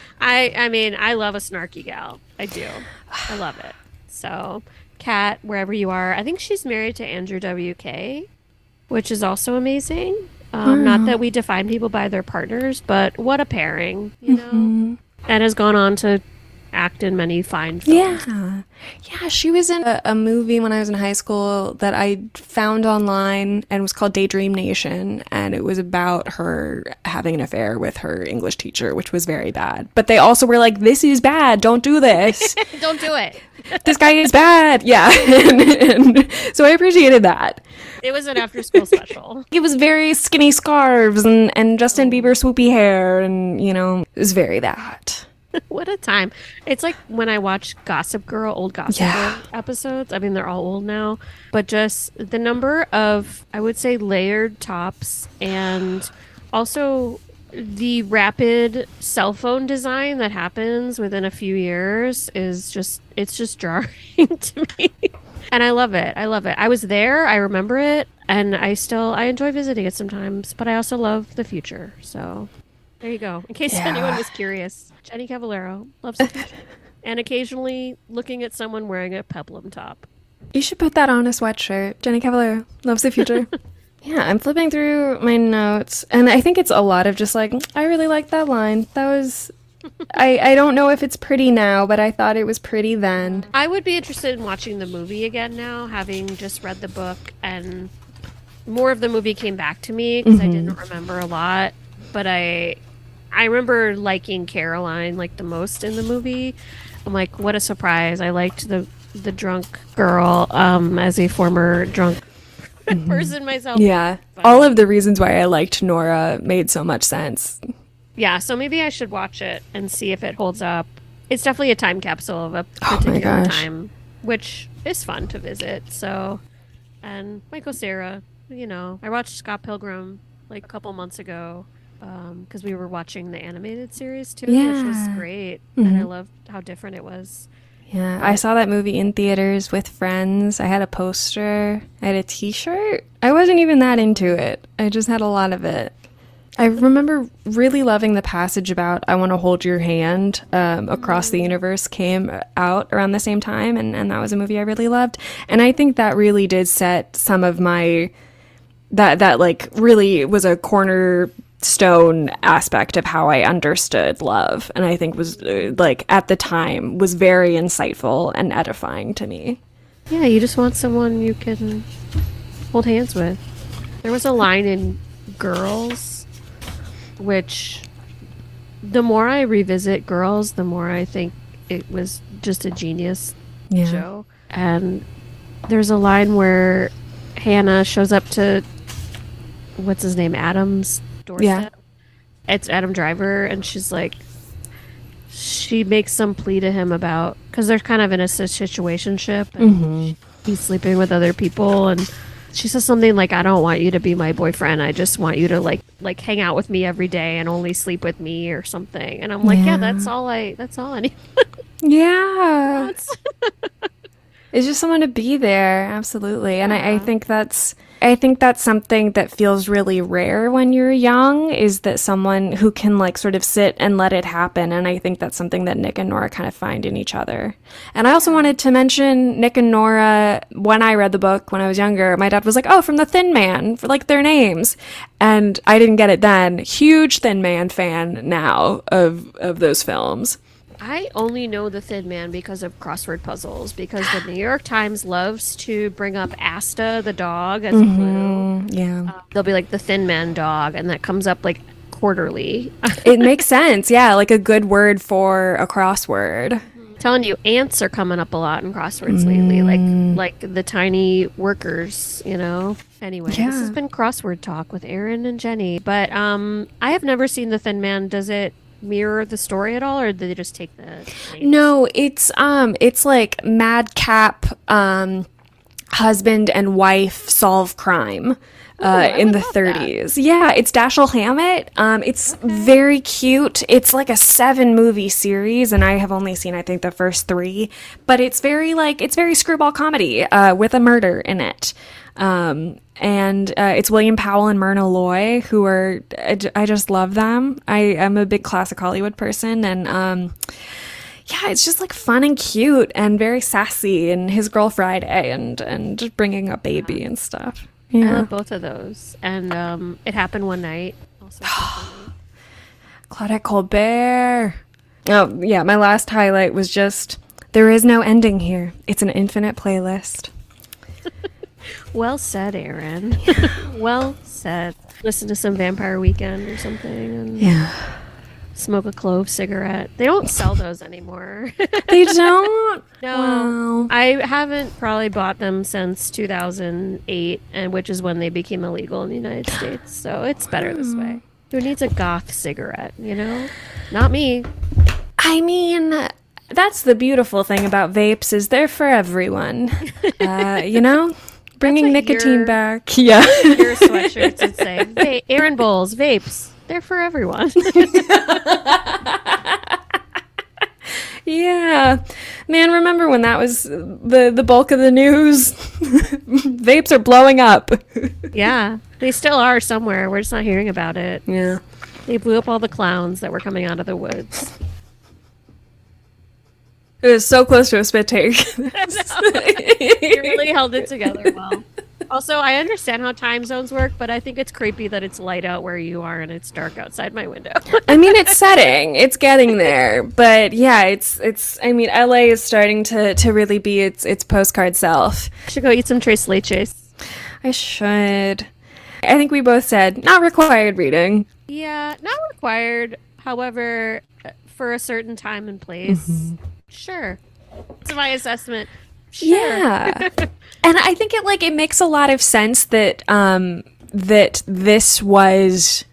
I mean, I love a snarky gal. I do. I love it. So... Kat, wherever you are, I think she's married to Andrew WK, which is also amazing. Not that we define people by their partners, but what a pairing, you know? And has gone on to act in many fine films. Yeah, she was in a movie when I was in high school that I found online, and it was called Daydream Nation, and it was about her having an affair with her English teacher, which was very bad. But they also were like, this is bad, don't do this. Don't do it. This guy is bad. Yeah. and so I appreciated that. It was an after-school special. It was very skinny scarves and Justin Bieber swoopy hair, and, you know, it was very that. What a time. It's like when I watch Gossip Girl, old Gossip Girl episodes. I mean, they're all old now. But just the number of, I would say, layered tops, and also the rapid cell phone design that happens within a few years is just, it's just jarring to me. And I love it. I love it. I was there. I remember it. And I enjoy visiting it sometimes. But I also love the future. So there you go. In case anyone was curious, Jenny Cavallaro loves the future. And occasionally looking at someone wearing a peplum top. You should put that on a sweatshirt. Jenny Cavallaro loves the future. Yeah, I'm flipping through my notes, and I think it's a lot of just like, I really like that line. That was, I don't know if it's pretty now, but I thought it was pretty then. I would be interested in watching the movie again now, having just read the book, and more of the movie came back to me because I didn't remember a lot. But I remember liking Caroline like the most in the movie. I'm like, what a surprise! I liked the drunk girl as a former drunk person myself. Yeah. But all of the reasons why I liked Nora made so much sense. Yeah, so maybe I should watch it and see if it holds up. It's definitely a time capsule of a particular time, which is fun to visit. So, and Michael Cera, you know, I watched Scott Pilgrim like a couple months ago because we were watching the animated series too, which was great. And I loved how different it was. Yeah, I saw that movie in theaters with friends. I had a poster. I had a t-shirt. I wasn't even that into it. I just had a lot of it. I remember really loving the passage about I Want to Hold Your Hand. Across the Universe came out around the same time, and that was a movie I really loved. And I think that really did set some of my... That like really was a cornerstone aspect of how I understood love, and I think was like at the time was very insightful and edifying to me. Yeah, you just want someone you can hold hands with. There was a line in Girls, which the more I revisit Girls, the more I think it was just a genius show. And there's a line where Hannah shows up to what's his name, Adam's doorstep. Yeah. It's Adam Driver, and she's like, she makes some plea to him about, because they're kind of in a situationship, and he's sleeping with other people, and she says something like, I don't want you to be my boyfriend, I just want you to like hang out with me every day and only sleep with me or something. And I'm like, yeah, that's all I need. Yeah. It's just someone to be there. Absolutely. And I think that's something that feels really rare when you're young, is that someone who can like sort of sit and let it happen. And I think that's something that Nick and Nora kind of find in each other. And I also wanted to mention Nick and Nora. When I read the book when I was younger, my dad was like, oh, from The Thin Man, for like their names. And I didn't get it then. Huge Thin Man fan now of those films. I only know The Thin Man because of crossword puzzles, because the New York Times loves to bring up Asta the dog as a clue. Yeah. They'll be like the Thin Man dog, and that comes up like quarterly. It makes sense. Yeah, like a good word for a crossword. Telling you, ants are coming up a lot in crosswords lately, like the tiny workers, you know. Anyway, this has been Crossword Talk with Erin and Jenny. But I have never seen The Thin Man. Does it mirror the story at all, or did they just take the names? No, it's like madcap husband and wife solve crime in the 30s. That. Yeah, it's Dashiell Hammett. It's very cute. It's like a 7-movie series, and I have only seen I think the first 3, but it's very screwball comedy with a murder in it. And it's William Powell and Myrna Loy, who are, I just love them. I am a big classic Hollywood person, and yeah, it's just like fun and cute and very sassy, and his girl Friday and bringing a baby and stuff. Yeah. I love both of those. And It Happened One Night. Also Claudette Colbert. Oh, yeah, my last highlight was just, there is no ending here. It's an infinite playlist. Well said, Erin. Well said. Listen to some Vampire Weekend or something. And smoke a clove cigarette. They don't sell those anymore. They don't? No. Wow. I haven't probably bought them since 2008, and which is when they became illegal in the United States. So it's better this way. Who needs a goth cigarette, you know? Not me. I mean, that's the beautiful thing about vapes, is they're for everyone. You know? Bringing nicotine back. Yeah. Your sweatshirts would say, Erin Bowles, vapes. they're for everyone. Yeah. Man, remember when that was the bulk of the news? Vapes are blowing up. Yeah, they still are somewhere. We're just not hearing about it. Yeah. They blew up all the clowns that were coming out of the woods. It was so close to a spit take. You really held it together well. Also, I understand how time zones work, but I think it's creepy that it's light out where you are and it's dark outside my window. I mean, it's setting. It's getting there. But yeah, it's I mean, LA is starting to really be its postcard self. I should go eat some Tres Leches. I should. I think we both said not required reading. Yeah, not required. However, for a certain time and place, sure. It's my assessment. Sure. Yeah. And I think it makes a lot of sense that that this was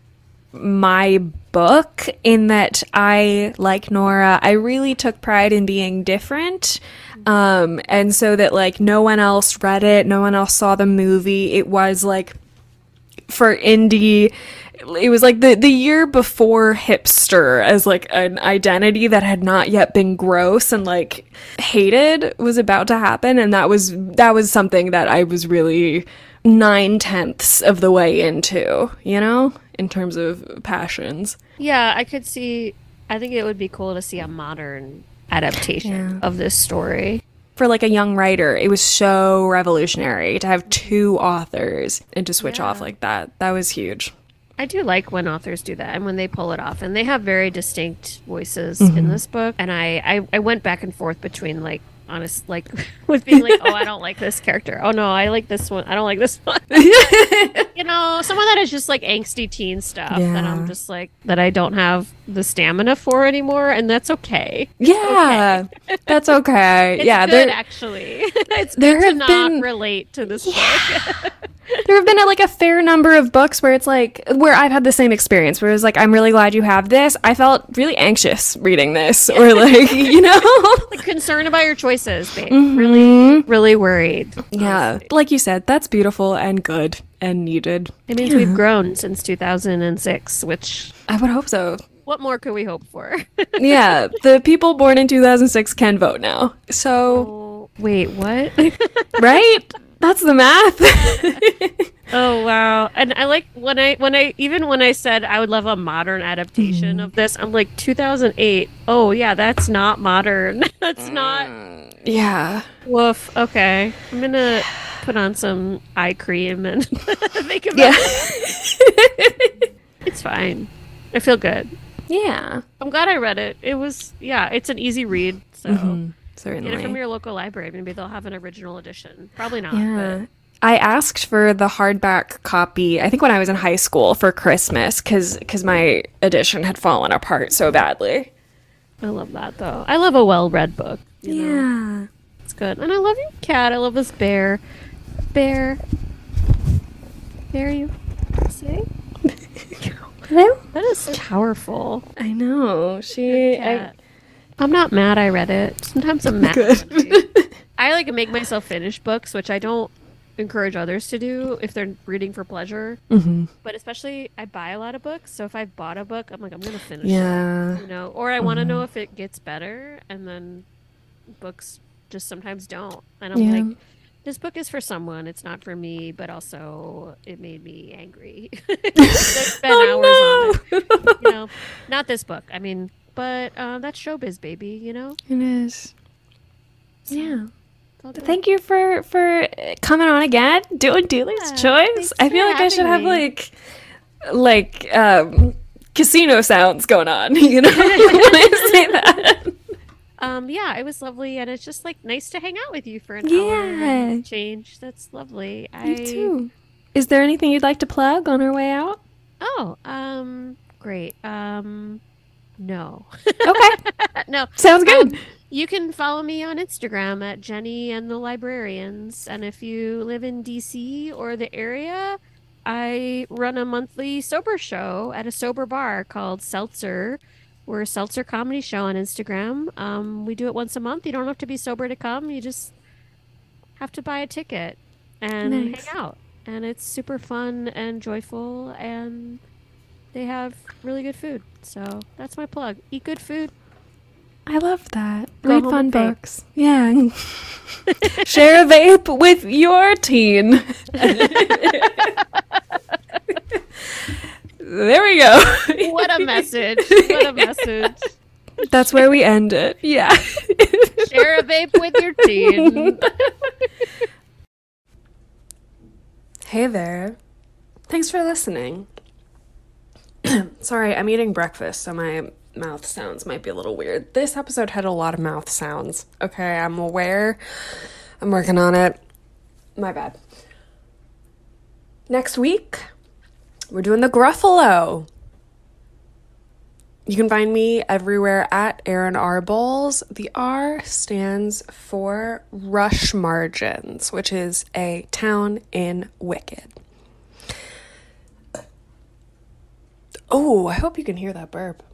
my book, in that I, like Nora, I really took pride in being different. And so that like no one else read it, no one else saw the movie. It was like, for indie, it was like the year before hipster as like an identity that had not yet been gross and like hated was about to happen, and that was something that I was really 9/10 of the way into, you know, in terms of passions. Yeah, I could see. I think it would be cool to see a modern adaptation of this story. For like a young writer, it was so revolutionary to have two authors and to switch off like that. That was huge. I do like when authors do that and when they pull it off, and they have very distinct voices in this book. And I went back and forth between like honest, like with being like, oh, I don't like this character. Oh no, I like this one. I don't like this one. You know, some of that is just like angsty teen stuff that I'm just like, that I don't have the stamina for anymore, and that's okay. Yeah, okay. That's okay. It's yeah, good, actually. It's good to not relate to this book. There have been like a fair number of books where it's like, where I've had the same experience, where it was like, I'm really glad you have this. I felt really anxious reading this, or like, you know, like concerned about your choices, babe. Really, really worried. Yeah, honestly. Like you said, that's beautiful and good and needed. It means we've grown since 2006, which I would hope so. What more could we hope for? Yeah, the people born in 2006 can vote now. So, wait, what? Right? That's the math. Oh wow. And I like when I said I would love a modern adaptation of this, I'm like 2008. Oh yeah, that's not modern. That's not. Yeah. Woof. Okay. I'm going to put on some eye cream and think about it. It's fine. I feel good. Yeah. I'm glad I read it. It was it's an easy read, so certainly. Get it from your local library. Maybe they'll have an original edition. Probably not. Yeah. But. I asked for the hardback copy, I think when I was in high school, for Christmas, because my edition had fallen apart so badly. I love that, though. I love a well-read book. You know? Yeah. It's good. And I love your cat. I love this bear. Bear, you say? Hello? That is powerful. I know. I'm not mad I read it. Sometimes I'm mad. Good. I like make myself finish books, which I don't encourage others to do if they're reading for pleasure. But especially, I buy a lot of books, so if I've bought a book, I'm like, I'm gonna finish it. You know, or I want to know if it gets better, and then books just sometimes don't. And I'm like, this book is for someone, it's not for me, but also it made me angry. Spend hours on it. You know, not this book. I mean, but that's showbiz, baby, you know? It is. So, yeah. Thank you for coming on again, doing Dealey's Choice. I feel like I should have like casino sounds going on, you know, when I say that. Yeah, it was lovely, and it's just like nice to hang out with you for an hour and change. That's lovely. You too. Is there anything you'd like to plug on our way out? Oh, great. No. Okay. No. Sounds good. You can follow me on Instagram at Jenny and the Librarians. And if you live in DC or the area, I run a monthly sober show at a sober bar called Seltzer. We're a Seltzer comedy show on Instagram. We do it once a month. You don't have to be sober to come. You just have to buy a ticket and hang out. And it's super fun and joyful and they have really good food. So that's my plug. Eat good food. I love that. Go Read home fun and vape. books. Yeah. Share a vape with your teen. There we go. What a message. What a message. That's where we end it. Yeah. Share a vape with your teen. Hey there. Thanks for listening. Sorry, I'm eating breakfast, so my mouth sounds might be a little weird. This episode had a lot of mouth sounds. Okay, I'm aware. I'm working on it. My bad. Next week, we're doing the Gruffalo. You can find me everywhere at Erin R. Bowles. The R stands for Rush Margins, which is a town in Wicked. Oh, I hope you can hear that burp.